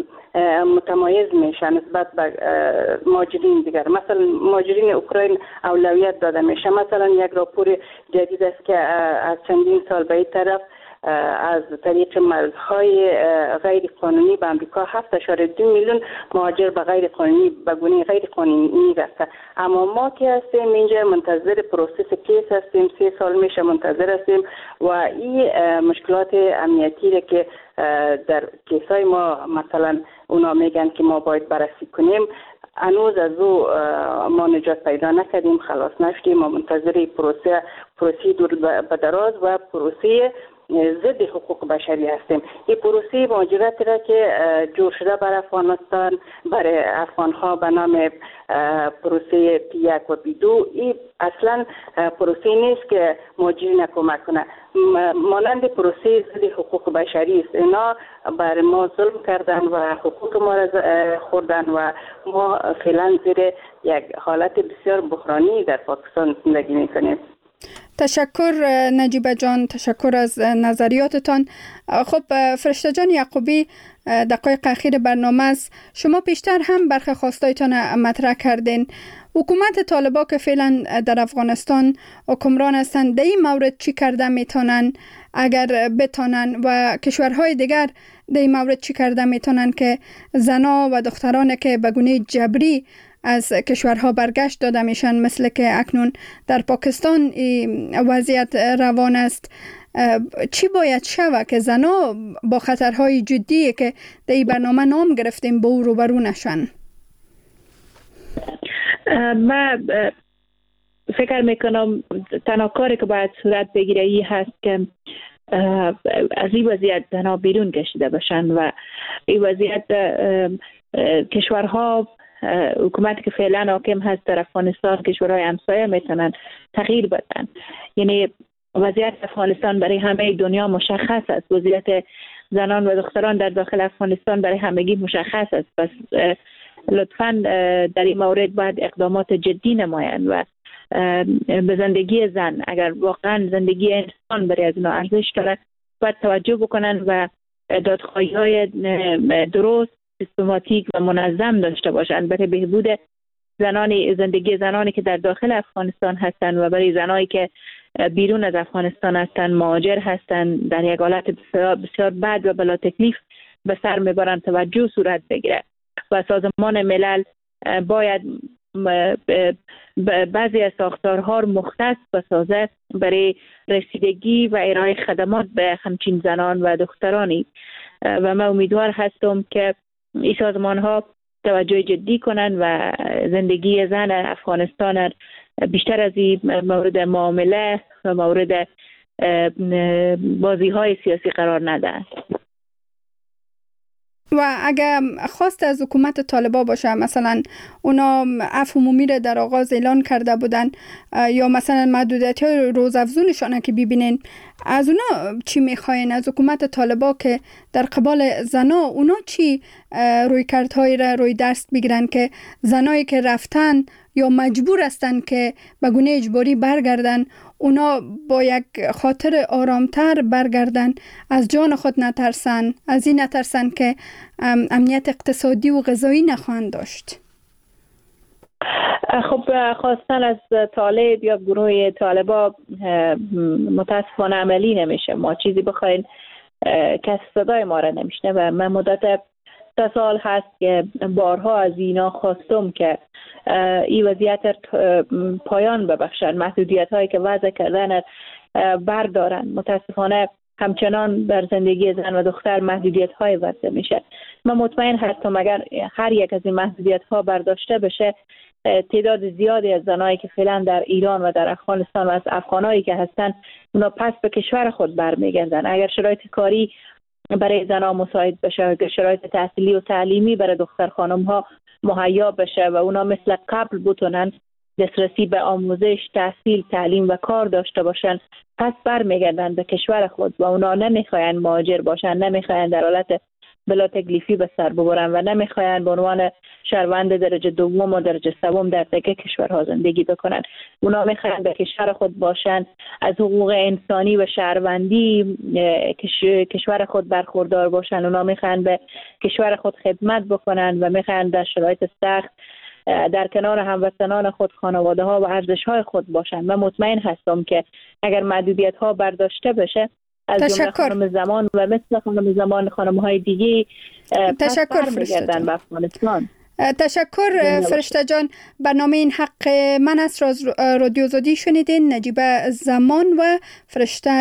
متمایز میشه نسبت به مهاجرین دیگر. مثلا مهاجرین اوکراین اولویت داده میشه. مثلا یک راپور جدید است که از چندین سال به این طرف از طریق مرزهای غیر قانونی به امریکا هفت اشاره دو میلیون مهاجر به غیر قانونی به گونه غیر قانونی رفته. اما ما که هستیم اینجا منتظر پروسس کیس هستیم، سه سال میشه منتظر هستیم و این مشکلات امنیتی را که در کیسای ما مثلا اونا میگن که ما باید بررسی کنیم، هنوز از او ما نجات پیدا نکردیم، خلاص نشدیم. ما منتظر پروسه پروسه دور به دراز و پروسه ضد حقوق بشری هستیم. این پروسه مهاجرت را که جور شده برای افغانستان، برای افغانها به نام پروسه پی یک و پی دو، این اصلا پروسه نیست که مهاجرین کمک کنه، مانند پروسه ضد حقوق بشری است. اینا بر ما ظلم کردن و حقوق ما را خوردن و ما فعلا زیر یک حالت بسیار بحرانی در پاکستان زندگی میکنیم. تشکر نجیبه جان، تشکر از نظریاتتان. خب فرشته جان یعقوبی، دقایق اخیر برنامه است. شما پیشتر هم برخی خواستایتان مطرح کردین. حکومت طالبان که فعلا در افغانستان حکمران هستند، در این مورد چی کرده میتونن اگر بتونن، و کشورهای دیگر در این مورد چی کرده میتونن که زنا و دختران که به گونه جبری از کشورها برگشت داده میشن، مثل که اکنون در پاکستان وضعیت روان است، چی باید شود که زنا با خطرهای جدی که در این برنامه نام گرفتیم با او روبرو نشن؟ من فکر میکنم تنها کاری که باید صورت بگیره ای هست که از این وضعیت زنا بیرون کشیده بشن و این وضعیت کشورها، حکومتی که فعلا حاکم هست در افغانستان، کشورهای همسایه میتونن تغییر بدن. یعنی وضعیت افغانستان برای همه دنیا مشخص است، وضعیت زنان و دختران در داخل افغانستان برای همگی مشخص است. پس لطفاً در این مورد باید اقدامات جدی نمایند و به زندگی زن، اگر واقعا زندگی انسان برای از اینا ارزش داره، باید توجه بکنن و دادخواهی‌های درست، سیستماتیک و منظم داشته باشند برای بهبود زنان، زندگی زنانی که در داخل افغانستان هستند و برای زنانی که بیرون از افغانستان هستند، مهاجر هستند، در یک حالت بسیار بد و بلا تکلیف به سر میبرند توجه صورت بگیره. و سازمان ملل باید بعضی از ساختارها مختص بسازه برای رسیدگی و ارائه خدمات به همچین زنان و دخترانی. و من امیدوار هستم که این سازمان ها توجه جدی کنند و زندگی زن افغانستان بیشتر از این مورد معامله و مورد بازی های سیاسی قرار ندهند. و اگه خواست از حکومت طالبان باشه، مثلا اونا عفو عمومی را در آغاز اعلان کرده بودن، یا مثلا محدودیت های روزافزونشانه که ببینین، از اونا چی میخواین؟ از حکومت طالبان که در قبال زنا اونا چی روی کردهای را روی دست بگیرن که زنایی که رفتن یا مجبور هستن که به گونه اجباری برگردن، اونا با یک خاطر آرامتر برگردن، از جان خود نترسن، از این نترسن که امنیت اقتصادی و غذایی نخواهند داشت؟ خب خواستن از طالب یا گروه طالبا متاسفانه عملی نمیشه. ما چیزی بخواین کس صدای ما را نمیشنه و من مدت سه سال هست که بارها از اینا خواستم که این وضعیت پایان ببخشن، محدودیت هایی که وضع کردن بردارن. متاسفانه همچنان در زندگی زن و دختر محدودیت های وضع میشه. من مطمئن هستم اگر هر یک از این محدودیت ها برداشته بشه، تعداد زیادی از زنایی که فعلا در ایران و در افغانستان و از افغانایی که هستن اونا پس به کشور خود برمیگردن. اگر شرایط کاری برای زنها مساعد بشه، اگر شرایط تحصیلی و تعلیمی برای دختر خانم ها مهیا بشه و اونا مثل قبل بتونن دسترسی به آموزش، تحصیل، تعلیم و کار داشته باشن، پس برمیگردن به کشور خود و اونا نمیخواین مهاجر باشن، نمیخواین در حالت بلا تکلیفی به سر ببرن و نمیخواین به عنوان شهروند درجه دوم و درجه سوم در دیگه کشورها زندگی بکنن. اونا میخواین به کشور خود باشن، از حقوق انسانی و شهروندی کشور خود برخوردار باشن. اونا میخواین به کشور خود خدمت بکنن و میخواین در شرایط سخت در کنار هموطنان خود، خانواده ها و ارزش های خود باشن. من مطمئن هستم که اگر محدودیت ها برداشته بشه، از جمله خانم زمان و مثل خانم زمان خانم های دیگه تشکر فرشته به افغانستان. تشکر فرشته جان. برنامه این حق من است رادیو آزادی شنیدین. نجیبه زمان و فرشته